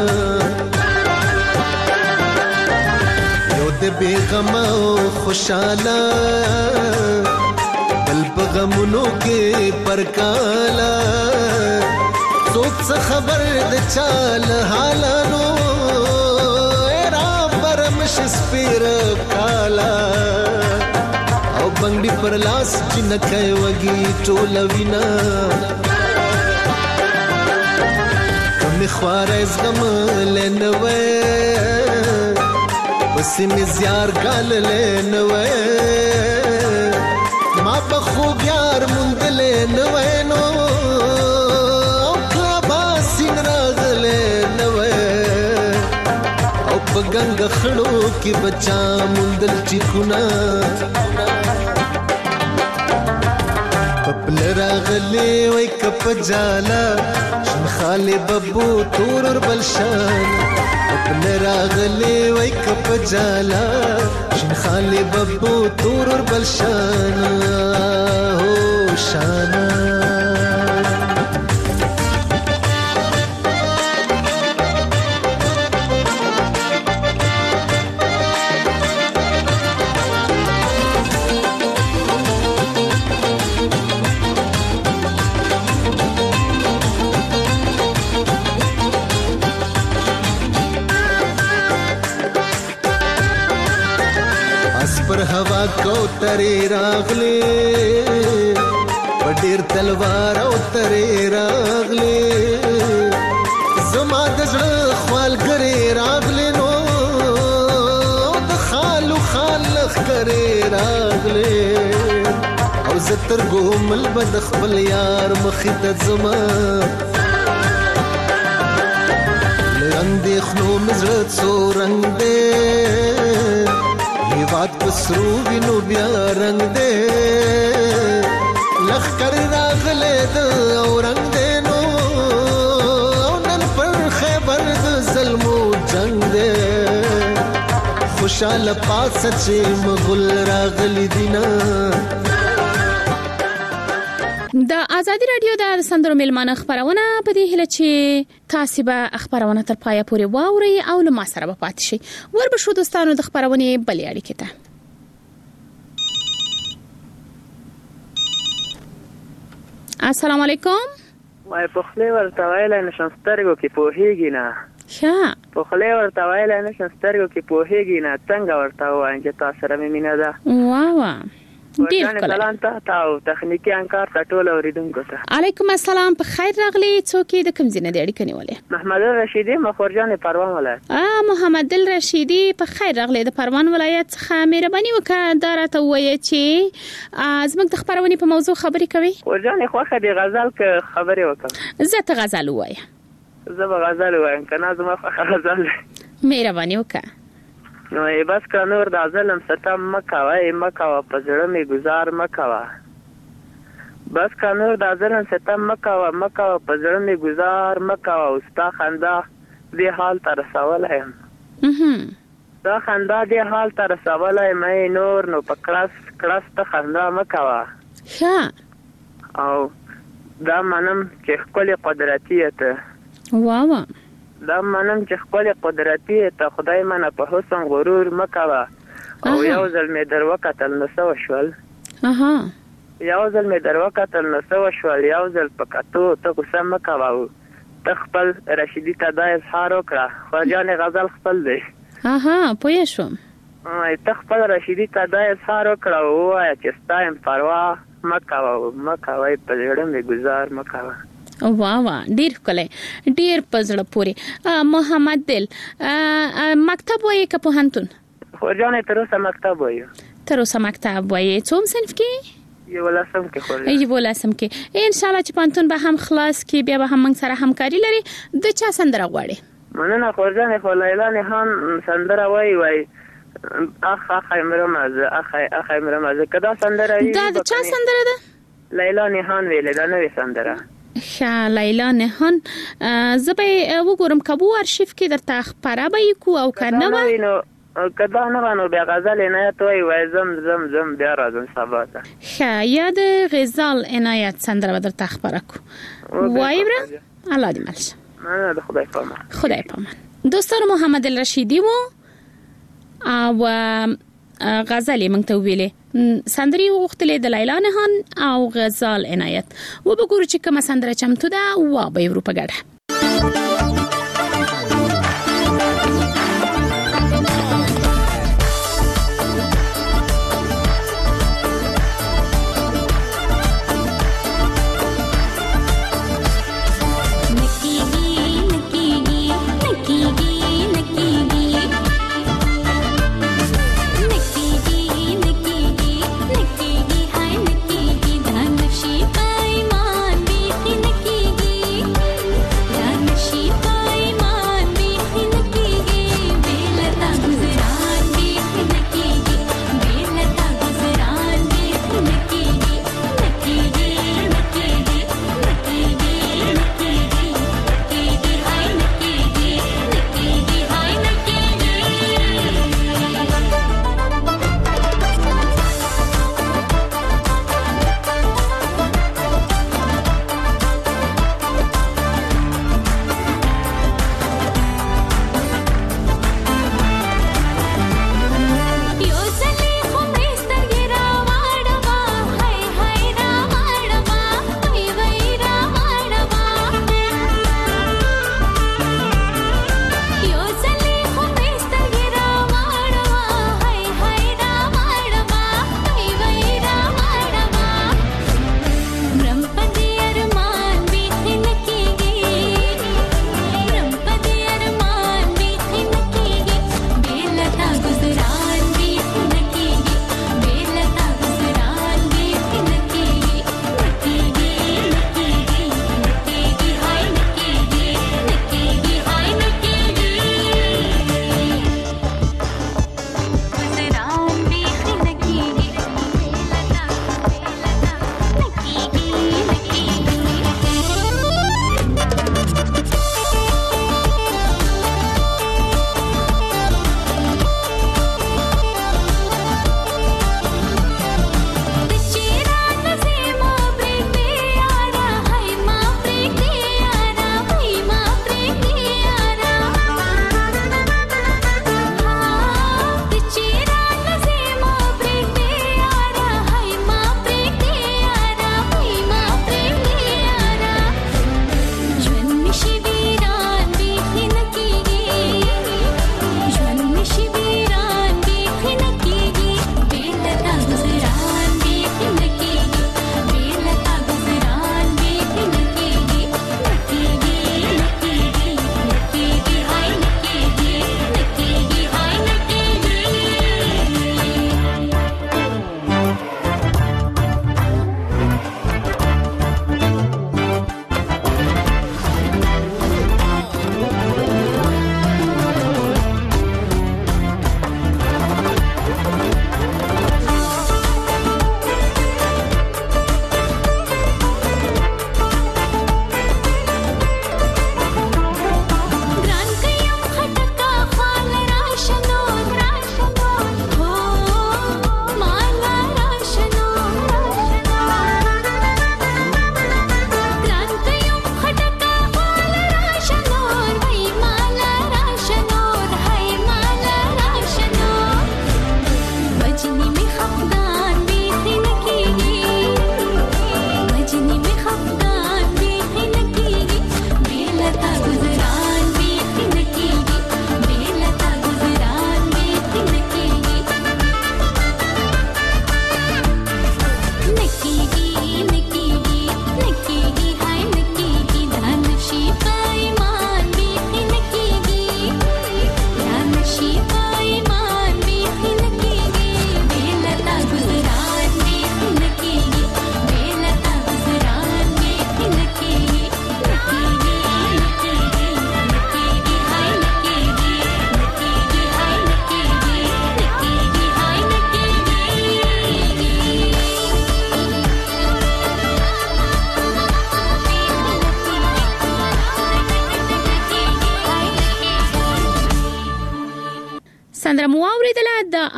O: یو دے بیغم او خوشالا بل بغمونو کے پرکالا څوک څه خبر د چال حالانو را برمش سپیر کالا او بنگړي پر لاس چې نکای وږي ټول وینا کم خوار از غم لنوي پس می زیار ګال لنوي ما په خو یار مونږ لنوي نو गंग खड़ो की बच्चा मुंदल चिकुना पपल रागले वै कप जाला शन खाले बब्बू तूर बलशान पपल रागले वै कप जाला शन खाले बब्बू तूर बलशान हो शाना पर हवा को तरे रागले पटेर तलवार तरे रागले जमा दजड़ ख्वाल करे रागले नो खालू खालख करे रागले और जतर गोमल बदखबल यार मखित जमा रंग देखनो मजरत सो रंग दे बात पसरू विनो बिया रंग दे लख कर रागले द और रंग दे नो नन पर खैबर द ज़ल्मो जंग दे खुशाल पास सच्चे मगुल रागली दिना
L: د ازادي رادیو د سندرو ملمانه خبرونه په دې هله چې تاسو به خبرونه تر پایه پورې واوري او له ما سره به پاتې شي ور به شو دوستانو د خبرونه بلې اړیکې ته السلام علیکم
N: وای په خله ورته وایل نه شنسترګو کې پوهیږي نه
L: ښه
N: په خله ورته وایل نه شنسترګو کې پوهیږي نه څنګه ورته وایي چې تاسو سره مې مینه ده
L: واه واه ډیر کله
N: سلام ته تاسو تخنیکی انکار ټول اوریدونکو ته
L: علیکم السلام په خیر راغلی څوک د کوم ځای نه دی اړیکه نیولې
N: محمد رشیدی مخورجان پروان ولایت
L: ا محمد رشیدی په خیر راغلی د پروان ولایت څخه مهرباني وکړه دا راته وایي چې زموږ د خبرونې په موضوع خبرې کوي
N: ورجان خوخه دی غزل ک خبرې وکم
L: زه ته غزل وایم
N: زه به غزل وایم کنه زما خوخه غزل
L: مهرباني وکړه
N: نو بس که نور د ظلم ستم مکوه مکوه په زړه می گزار مکوه بس که نور د ظلم ستم مکوه مکوه په زړه می گزار مکوه او ستا خندا دې حال ته رسولی یم ستا خندا دې حال ته رسولی یم نور نو په کړس کړس ته خندا مکوه
L: ښه
N: او دا منم چې ښکلې قدرتي ته
L: واوه
N: دا منم چې خپل قدرتي ته خدای منه په حسن غرور مکوه او یو ځل مې در وکتل نو څه وشول
L: اها
N: یو ځل مې در وکتل نو څه وشول یو ځل په کتو ته غوسه مه کوه ته خپل رشیدي ته دا اظهار وکړه خواجانې غزل خپل دی
L: اها پوه شوم
N: ته خپل رشیدي ته دا اظهار وکړه او ووایه چې ستا یم پروا مه کوه مه کوئ په زړه مې ګزار مه کوه
L: واه واه ډیر ښکلی ډیر په زړه پورې محمد دل مکتب وایې که پوهنتون
N: خورجانې تر اوسه مکتب وایو
L: تر اوسه مکتب وایې څوم صنف کې
N: یولسم کې خورجانې
L: یولسم کې انشاءالله چې پوهنتون به هم خلاص کې بیا به هم موږ سره همکاري لري د چا سندره غواړې
N: مننه خورجانې خو لیلا نهان سندره وایي وایي اخ اخ مرمزه اخ اخ مرمزه کدا سندره
L: دا د چا سندره ده
N: لیلا نهان ویلې دا نوې سندره
L: ښه لیلا نهان زه به وګورم که بو ارشیف کې درته خپره به یې کو او که نه به
N: نو که دا نه به نو بیا غزل عنایت وایي وایي زم زم زم بیا راځم سبا ته
L: ښه یا د غزال عنایت سندره به درته خپره کو وایي بره الله دې مل شه
N: مننه د خدای پامان
L: خدای پامان دوستانو محمد الرشیدي و او غزل یې موږ ته وویلې سندرې وغوښتلې د لیلا نهان او غزال عنایت و به ګورو چې کومه سندره چمتو ده و به یې ورو په ګډه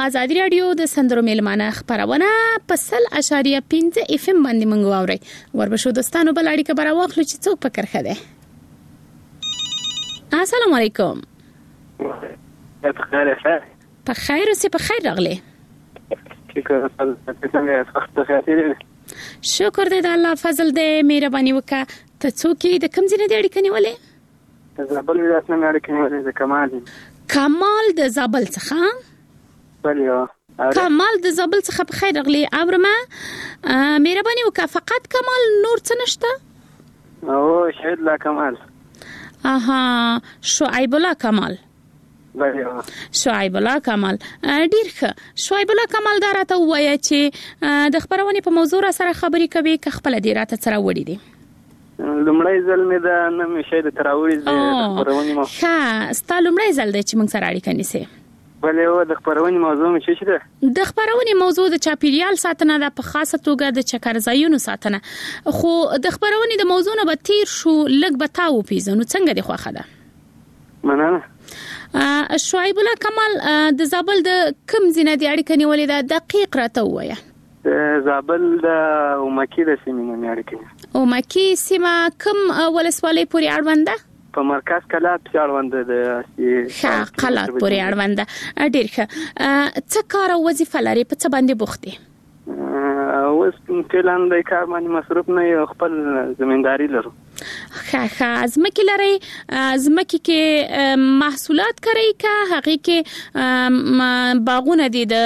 L: ازادي رادیو د سندرو میلمانه خبرونه په سل اشاریه پنځه اف ام باندې مونږ واوري وربشو دوستانو بل اړیکه برا واخلو چې څوک پکړ خده. السلام علیکم.
P: بخیر شه.
L: بخیر اوسې بخیر راغلی. شکر دې د الله فضل دې مهرباني وکړه. ته څوک د کوم ځای نه اړیکه نیولې؟
P: زابل ولایت نه اړیکه نیولې د کمال.
L: کمال د زابل څخه؟
P: بله.
L: کمال د زابل څخه بخیر راغلی. اورمه مهرباني وکړه فقط کمال نور څه نشته؟
P: او شهید لا کمال.
L: اها شعیب الله کمال.
P: بله.
L: شعیب الله کمال ډیر ښه. شعیب الله کمال دا راته وایي چې د خبرونې په موضوع را سره خبرې کوي که خپل دی راته سره وړي دي؟
P: لمړی ځل مې دا نه مې شه د تراوړي د خبرونې مو
L: ښه ستا لمړی ځل دی چې موږ سره اړیکه نیسې؟
P: بله و د خبرونې موضوع مې څه ده؟
L: د خبرونې موضوع د چاپیریال ساتنه ده په خاصه توګه د چکرځایونو ساتنه. خو د خبرونې د موضوع نه به تیر شو لږ به تا وپیژنو څنګه دی خوښه ده؟
P: مننه.
L: شعیب الله کمال د زابل د کوم ځای نه دی اړیکه نیولې ده دقیق راته ووایه.
P: د زابل د اومکی د سیمې نه اړیکه.
L: اومکی سیمه کوم ولسوالۍ پورې اړوند ده؟
P: په مرکز کلات پورې اړوند ده.
L: ښه کلات پورې اړوند ده. ډېر ښه. څه کار او وظیفه لري په څه باندې بوخت دی؟
P: اوس فعلا د کار باندې مصروف نه یو خپل زمینداری لرو.
L: ښه ښه ځمکې لري. ځمکې کې محصولات کوي که هغې کې باغونه دي د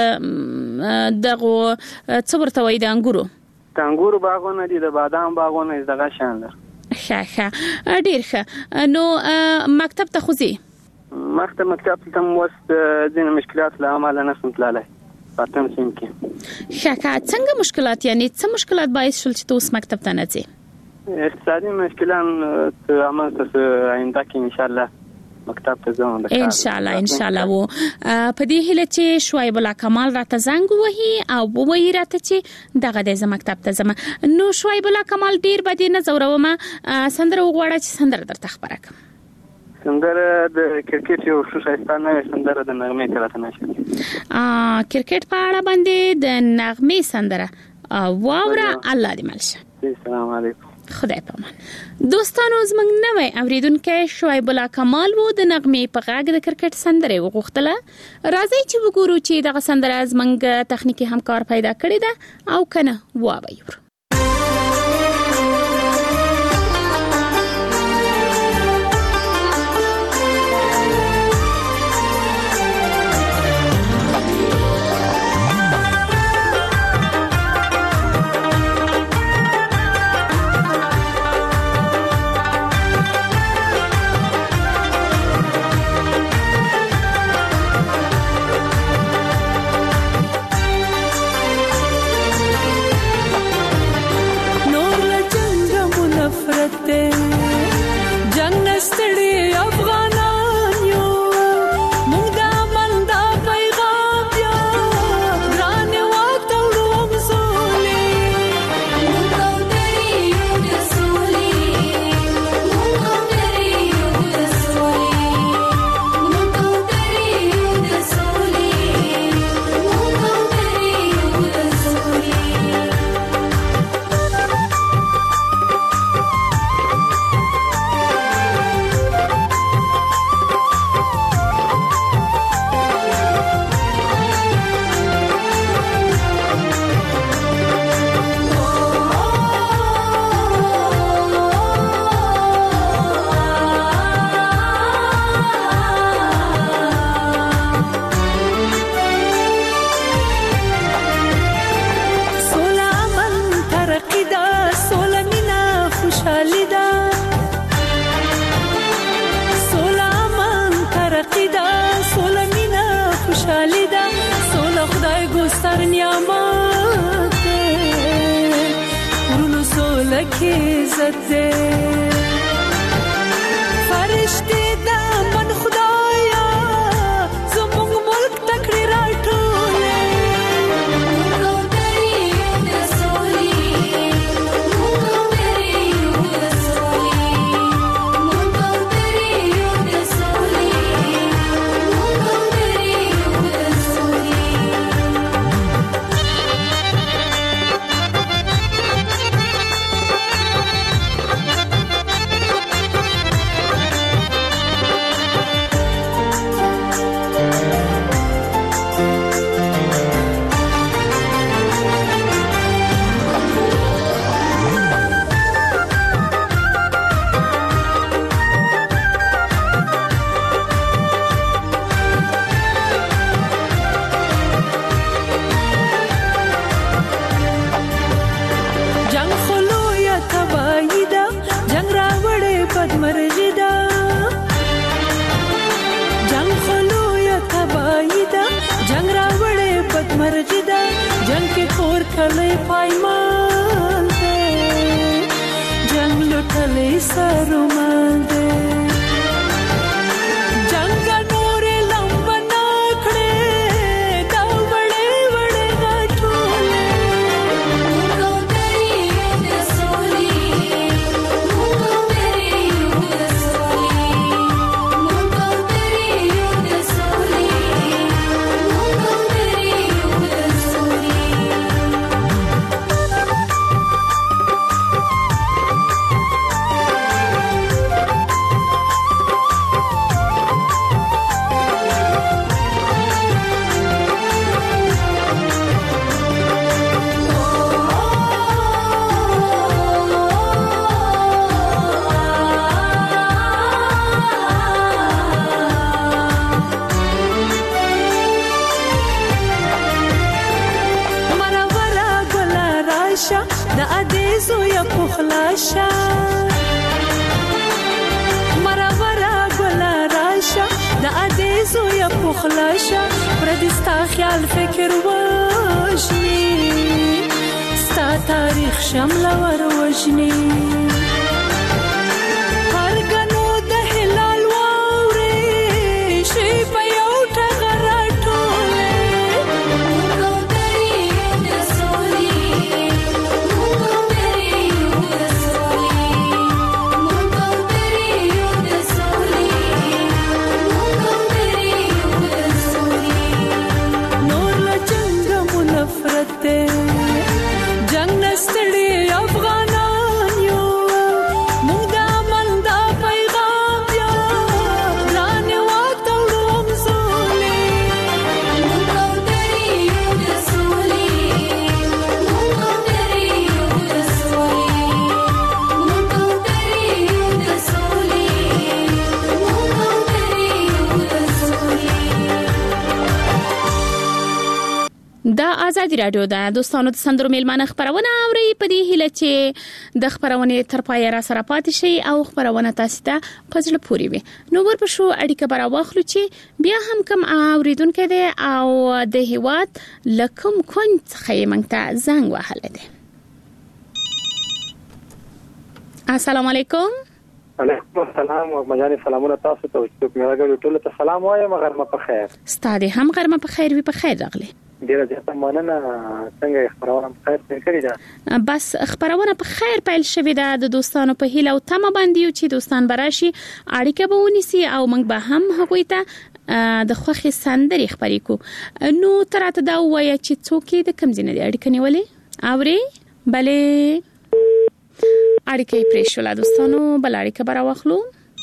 L: دغو څه ورته وایي د انګورو؟
P: د انګورو باغونه دي د بادام باغونه دغه شان لري.
L: ښه ښه ډېر ښه. نو مکتب ته خو ځې؟
P: مکتب مکتب ته م اوس ځینې مشکلات له امله نشم تللی پاتم سیم کې.
L: ښه ښه څنګه مشکلات یعنې څه مشکلات باعث شول چې ته اوس مکتب ته نه ځې؟
P: اقتصادي مشکلات همالته آینده کې انشاءالله مکتب ته ځم.
L: ان شاء الله ان شاء الله. وو په دې هیله چې شعیب الله کمال راته زنګ وهي او وایي راته چې دغه د مکتب ته ځم. نو شعیب الله کمال ډیر بده نه زورومه سندره وغواړه چې سندره درته خبره کوم.
P: سندره د کرکټ یو څه شایستانه سندره د نغمې کراته نشي.
L: ا کرکټ په اړه باندې د نغمې سندره واوره الله دې ملشه.
P: السلام علیکم.
L: خدای پامان. دوستانو زمنګ نوې اوریدونکو شعیب الله کمال وو د نغمې په غاګ د کرکټ سندره وغوښتله. راځي چې وګورو چې دغه سندره زمنګ تخنیکی همکار پیدا کړی ده او کنه وایو.
Q: ډالۍ سرومنده جنگ نور لمبنا کړې دا وړې وړې غټولې مونږ دې د سولې مونږ دې د سولې مونږ دې د سولې مونږ دې د سولې منوره ګله راشه د ادیزو یا پخلاشه منوره ګله راشه د ادیزو یا پخلاشه پردستا خیال فکر وژني ستا تاریخ شمله ور وژني هرګنو د هلال واورې شي په یو ټغر راټولې مونږ دې د سولې مونږ دې د سولې مونږ دې د سولې مونږ دې د سولې نور له جنګ مو نفرت دی جنگ نستړي افغانان یو موږ د امن دا پیغام یو ځان واتړو زولې مونږ دې د سولې مونږ دې د سولې مونږ دې د سولې مونږ دې د سولې
L: دا آزادي رادیو ده دوستانو د سندرو میلمانه خبرونه اوري په دې هیله چې د خبرونه تر پای را سره پاتې شي او خبرونه تاسو ته پزله پوری وي نو ورپه شو اړیکه برا واخلو چې بیا هم کم اوریدونکو دي او د هیواد لکم کونج خیمنګ ته زنګ وهله دي السلام علیکم
R: علیکم السلام او مجاني سلامونه تاسو ته چې کوم راغلی ټول ته سلام وایم غرمه په خیر
L: ستاسو هم غرمه په خیر وي په خیر راغلی
R: ډیره زیاته مننه څنګه خبرونه په خیر کړی دا
L: بس خبرونه په خیر پیل شوې ده د دوستانو په هیله او تمه باندې چې دوستان براشي اړیکه به ونیسي او موږ به هم هغوی ته د خوخي سندري خبرې کو نو تراته دا وایي چې څوک د کم ځینې اړیکه نیولې اوري bale اړیکه پرېښوله دوستانو بل اړیکه برا واخلو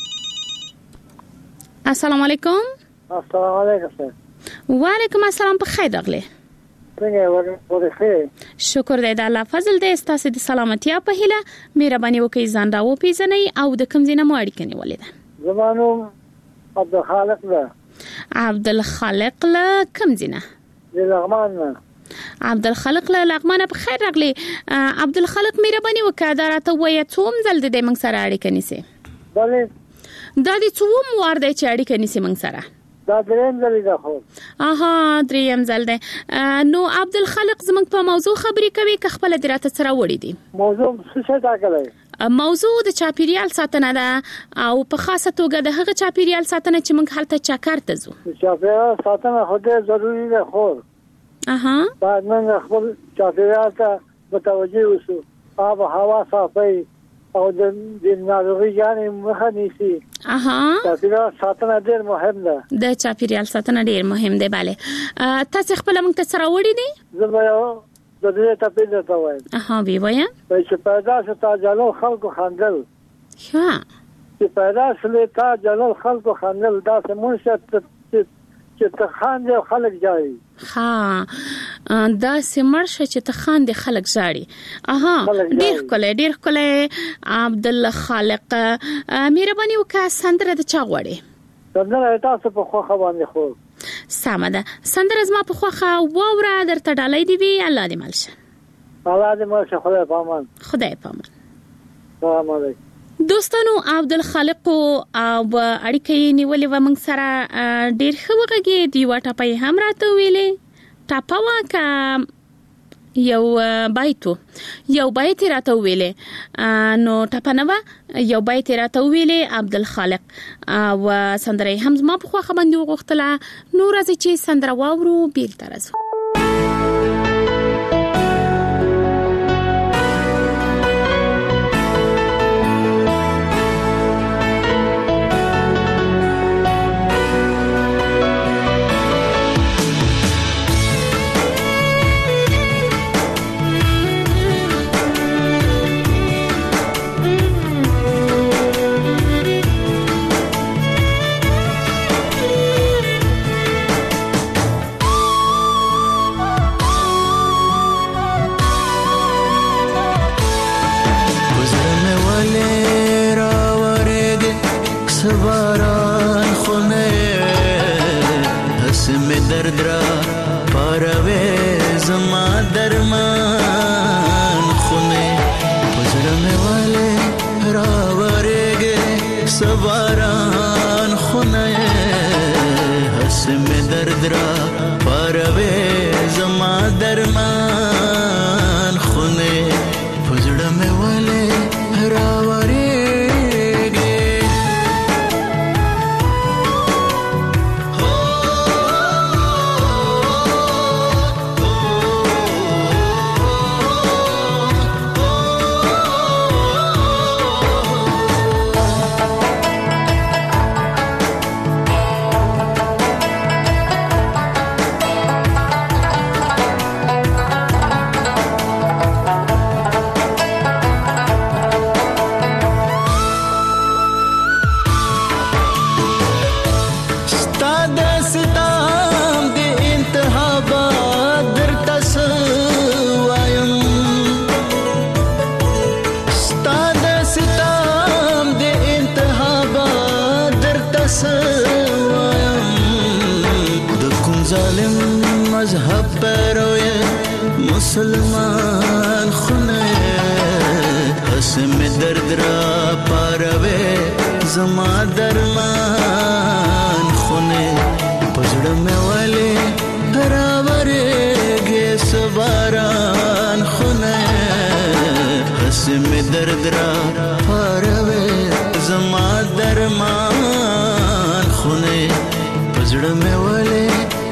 L: السلام علیکم
R: السلام علیکم
L: وعلیکم السلام په خیر راغلی
R: څنګه ورته
L: شکر دې د الله فضل دې ستاسو د سلامتی په هیله مهرباني وکړئ ځان راو پیژنئ او د کوم ځای نه مو اړیکه نیولې ده
R: زمانو عبدالخالق له
L: عبدالخالق له کوم ځای نه
R: لغمان نه
L: عبدالخالق له لغمان په خیر راغلی عبدالخالق مهرباني وکړه دا راته وایي څوم ځل دې موږ سره اړیکه نیسي
R: بله
L: دا دې څوم وار دی چې اړیکه نیسي موږ سره
R: دا دریم ځل دی خو
L: اها دریم ځل دی نو عبدالخالق زموږ په موضوع خبرې کوي که خپل دراته سره وړي دي
R: موضوع څه ټاکلی
L: موضوع د چاپیریال ساتنه ده او په خاصه توګه د هغه چاپیریال ساتنه چې موږ هلته چکر ته ځو
R: چاپیریال ساتنه خو ډېر ضروري ده خو
L: اها
R: باید موږ خپل چاپیریال ته متوجه اوسو آب و هوا صافي او د ناروغي یعنی مخه نیسي
L: اها
R: چاپیریال ساتنه ډېر مهم ده
L: د چاپیریال ساتنه ډېر مهم دی bale تاسو خپل موږ ته سره وړي دي
R: زه به د دې ته پیدا تا وایم
L: اها وی وایم
R: چې پیدا شو تا جلو خلکو خندل
L: ها
R: چې پیدا شو تا جلو خلکو خندل دا سمونشه چې ته خاندې خلک جاړي
L: ها دا سمرشه چې ته خاندې خلک جاړي اها ډېر کله ډېر کله عبدالخالق مهرباني وکړه سندره د چا غوړي
R: سندره تاسو په خو باندې خو
L: سمه ده سندره زما په خوخه ووره درته ډالۍ دی وی الله دې مالشه
R: الله دې مالشه خدای پامان
L: خدای پامان
R: سلام علیکم
L: دوستانو عبدالخالق او اړیکې نیولې و موږ سره ډېر ښه وغږی دی واټه په هم راته ویلې ټاپا واکه یو بایتو یو بایت راته ویلې نو ټپنوه یو بایت راته ویلې عبدالخالق او سندره هم زما په خوا باندې وغوښتله نو راځي چې سندره واورو بیرته راځو
O: مسلمان خونه حسم درد را پاروے زما درمان خونه پزړه مې والے راورېږي سباران خونه حسم درد را پاروے زما درمان خونه پزړه مې والے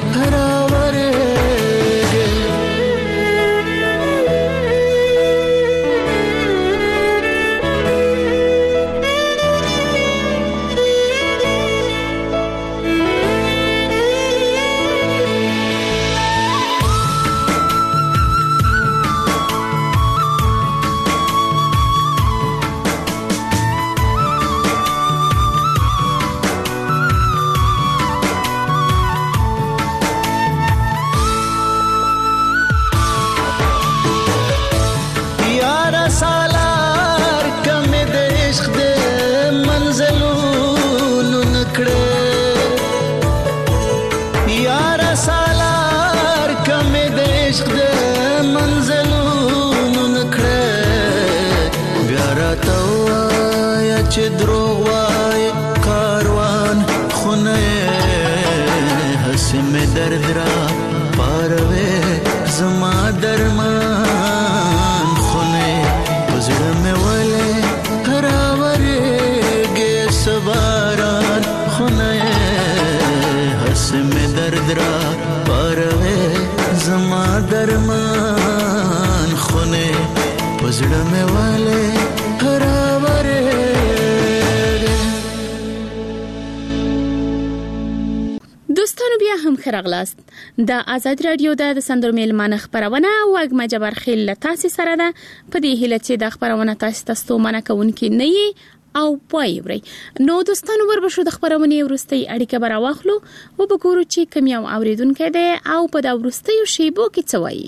O: چې دروغ وای کاروان خونه حسم درد را پاروي زما درمان خونه پزړه مې ولې راورېږي سباران خونه حسم درد را پاروي زما درمان خونه پزړه مې ولې
L: دوستانو بیا هم خرغلاست د آزاد رادیو د سندرو میلمانه خبرونه واګما جبر خیل تاسو سره ده په دې هیله چې د خبرونه تاسو تاسو منه کوونکی نه یي او پایوري نو دوستانو وربشو د خبرونه ورستي اړیکه بر واخلو او وګورو چې کوم یو اوریدونکو ده او په دا ورستي شیبو کې څه وایي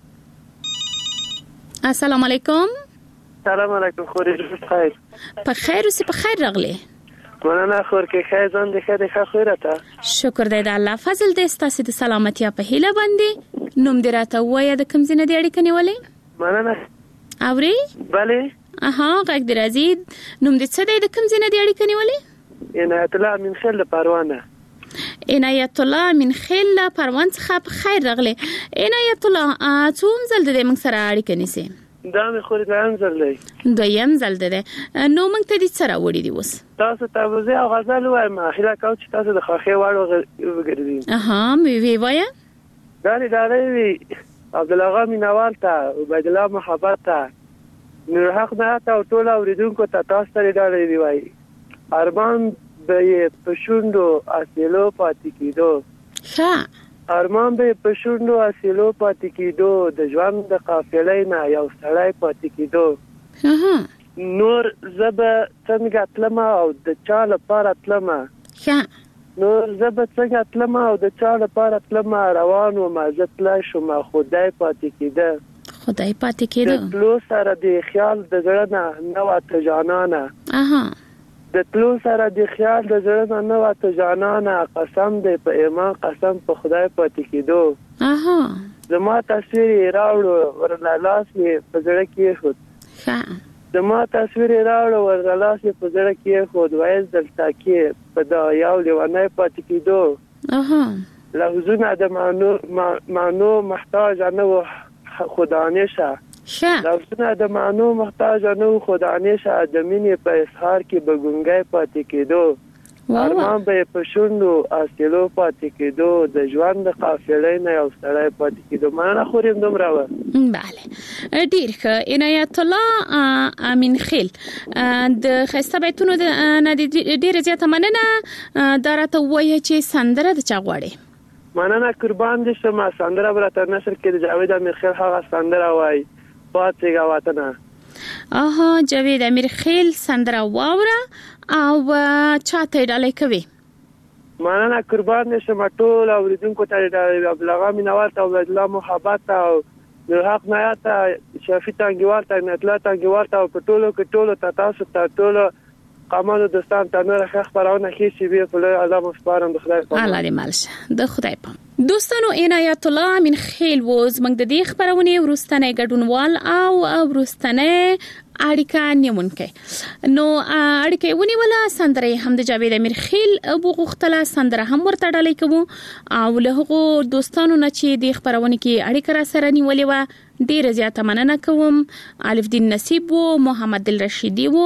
L: السلام علیکم
P: سلام علیکم خوري خیر
L: په خیر اوسې په خیر راغلی
P: مننه خور کې خیر ځان دې خیر ښه خیرته
L: شکر دې د الله فضل دې ستاسو د سلامتی په هیله باندې نوم دې راته وایي د کوم ځای نه دی اړیکه نیولې
P: مننه
L: اوري
P: bale
L: اها غږ دې راځي نوم دې څه دی د کوم ځای نه دی اړیکه نیولې
P: عنایت الله من خل پروانه
L: عنایت الله امین خیل پروان څخه په خیر راغلی. عنایت الله څوم ځل د موږ سره اړیکه نیسي؟
P: دا مې خو دویم ځل دی.
L: دویم ځل دی. نو موږ ته دې سره وړي دي اوس
P: تاسو ته وزه او غزل وایم هله کو چې تاسو د خاخې واړو وګرځي.
L: اها مې وی وایا
P: غالي داري وی عبد الله مینوال ته عبد الله محبت ته نور حق نه تا ټول اوریدونکو ته تاسو ته داري وی وای ارمان به پښوندو اصلو پاتې کیدو.
L: ها
P: ارمان به پښوندو اصلو پاتې کیدو د ژوند د قافلې نه یو سړی پاتې کیدو.
L: ها
P: نور زب څنګه تلم او د چا لپاره تلم.
L: ها
P: نور زب څنګه تلم او د چا لپاره تلم روان و ما زتلا شم خدای پاتې کیده.
L: خدای پاتې کیده.
P: د تلو سره د خیال د زړه نه نو ته جانانه.
L: اها
P: د تلو سره د خیال د زړه نه نو ته جانانه قسم دې په ایمان قسم په خدای پاتې کیدو.
L: اها
P: زما تصویر راوړو ورلا لاس یې په زړه کې خود.
L: ها
P: زما تصویر راوړو ورلا لاس یې په زړه کې خود وایز دلته کې په دا یو لیوانه پاتې کیدو.
L: اها
P: لفظونه د معنو معنو محتاج نه خدانشه. لفظونه د معنو محتاج نه خدانشه د مینې په اظهار کې بګونګای پاتې کېدو. ارمان به په شوندو اصلو پاتې کېدو د ژوند د قافلې نه یو سړی پاتې کېدو. معنا خوریم دومره و.
L: بله ډیر ښه. عنایت الله امین خیل د خسته بیتونو نه ډیر زیاته مننه. دا راته وایي چې سندره د چا غواړي؟
P: مننه قربان دي شم. سندره برته نشر کې د جاوید امیر خیل هغه سندره وای پاتېګا وطن.
L: اها جاوید امیر خیل سندره واوره او چاته ډالۍ کوي؟
P: مننه قربان دي شم ټول اوریدونکو ته د عبد الله مینوال ته عبد الله محبت او د حق نه ته شفیع تنګوال ته نتلا تنګوال ته په ټولو کې ټولو ته تاسو ته ټولو قامانو دوستان ته نور ښه خبرونه هیڅ وی په لاره الله مفسپارم د خدای په
L: الله دې مالشه د خدای په. دوستانو عنایت الله امین خیل وز موږ د دې خبرونه ورستنه ګډونوال او ورستنه اړیکه نیمونکې نو اړیکه ونیوله. سندره هم د جاوید امیر خیل وغوښتله سندره هم ورته ډالۍ کوو او له هغو دوستانو نه چې د خبرونه کې اړیکه را سره نیولې و ډیر زیاته مننه کوم. الف دین نصیب و محمد دل رشیدی و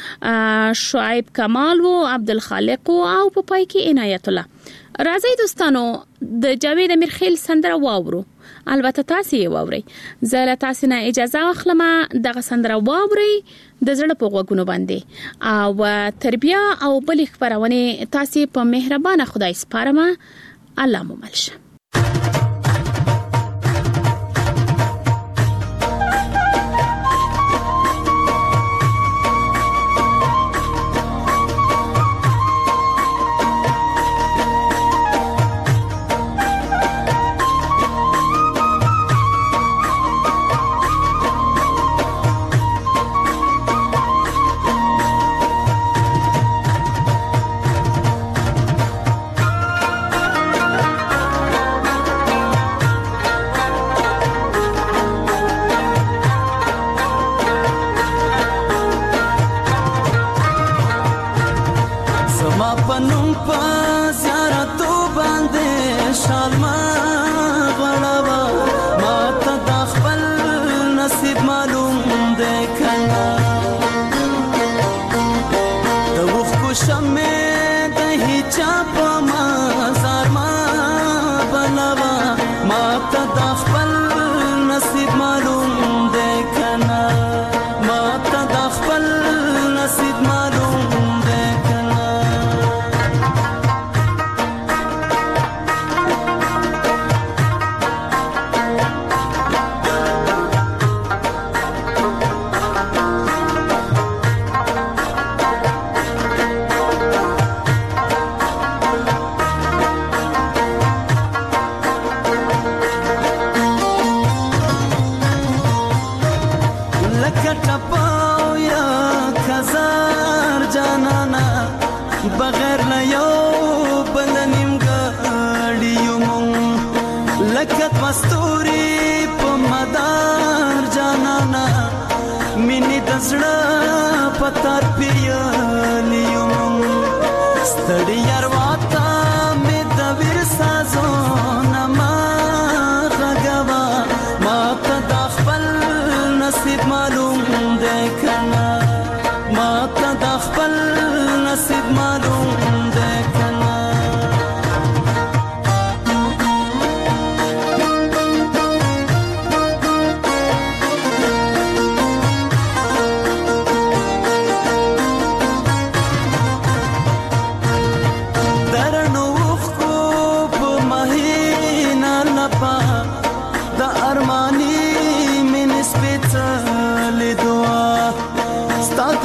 L: شعیب کمال و عبدالخالق او په پای کې عنایت الله. راځي دوستانو د جاوید امیر خیل سندره واورو. البته تاسو یې واورئ. زه له تاسو نه اجازه واخلم دغه سندره واورئ د زړه په غوږونو باندې او تربیه او بل خبرونه تاسو په مهربانه خدای سپارم. الله مو ملشه.
S: पतार पिया लियो स्तड़ी यार वाता में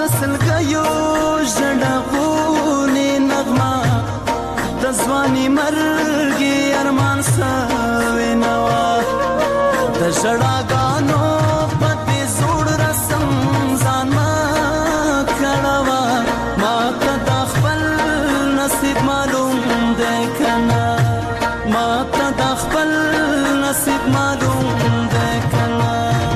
S: دسلګیو ژړغونې نغمه د ځواني مرګي ارمان سوي نوا د ژړاګانو پته زوړ رسم ځان ما کړوا ما ته د خپل نصیب معلوم دی کنه ما ته د خپل نصیب معلوم دی کنه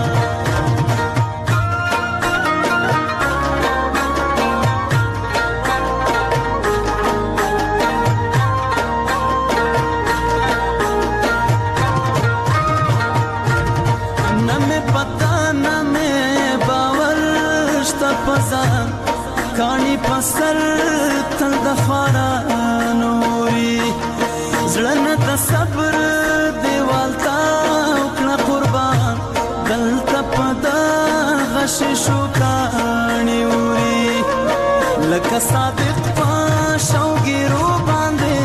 S: کانی پسر تل د خارا نوري زړه د صبر دیوال تا کړه قربان دلته پدا غش شو کانی وري لکه صادق پښوګیرو باندې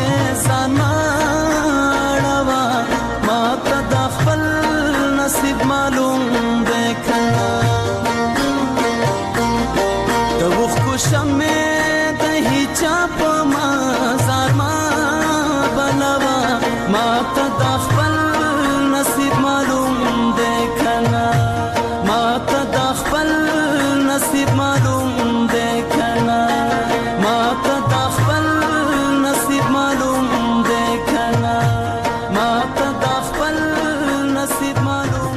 S: زناړوا ما ته د خپل نصیب معلوم دی کنه شمه د هیچا په مزار ما بلوا ما ته د خپل نصیب معلوم دی کنه ما ته د خپل نصیب معلوم دی کنه ما ته د خپل نصیب معلوم دی کنه ما ته د خپل نصیب معلوم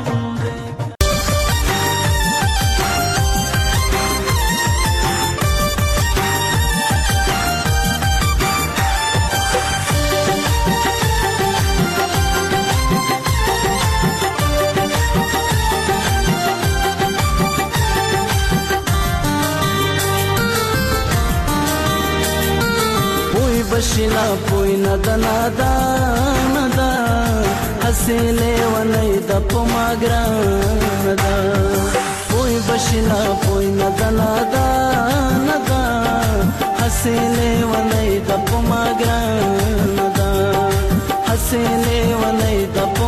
S: بشنا پوی ندا ندا ندا حسیلے ونی د پماګران دا پوی بشنا پوی ندا ندا ندا حسیلے ونی د پماګران دا حسیلے ونی د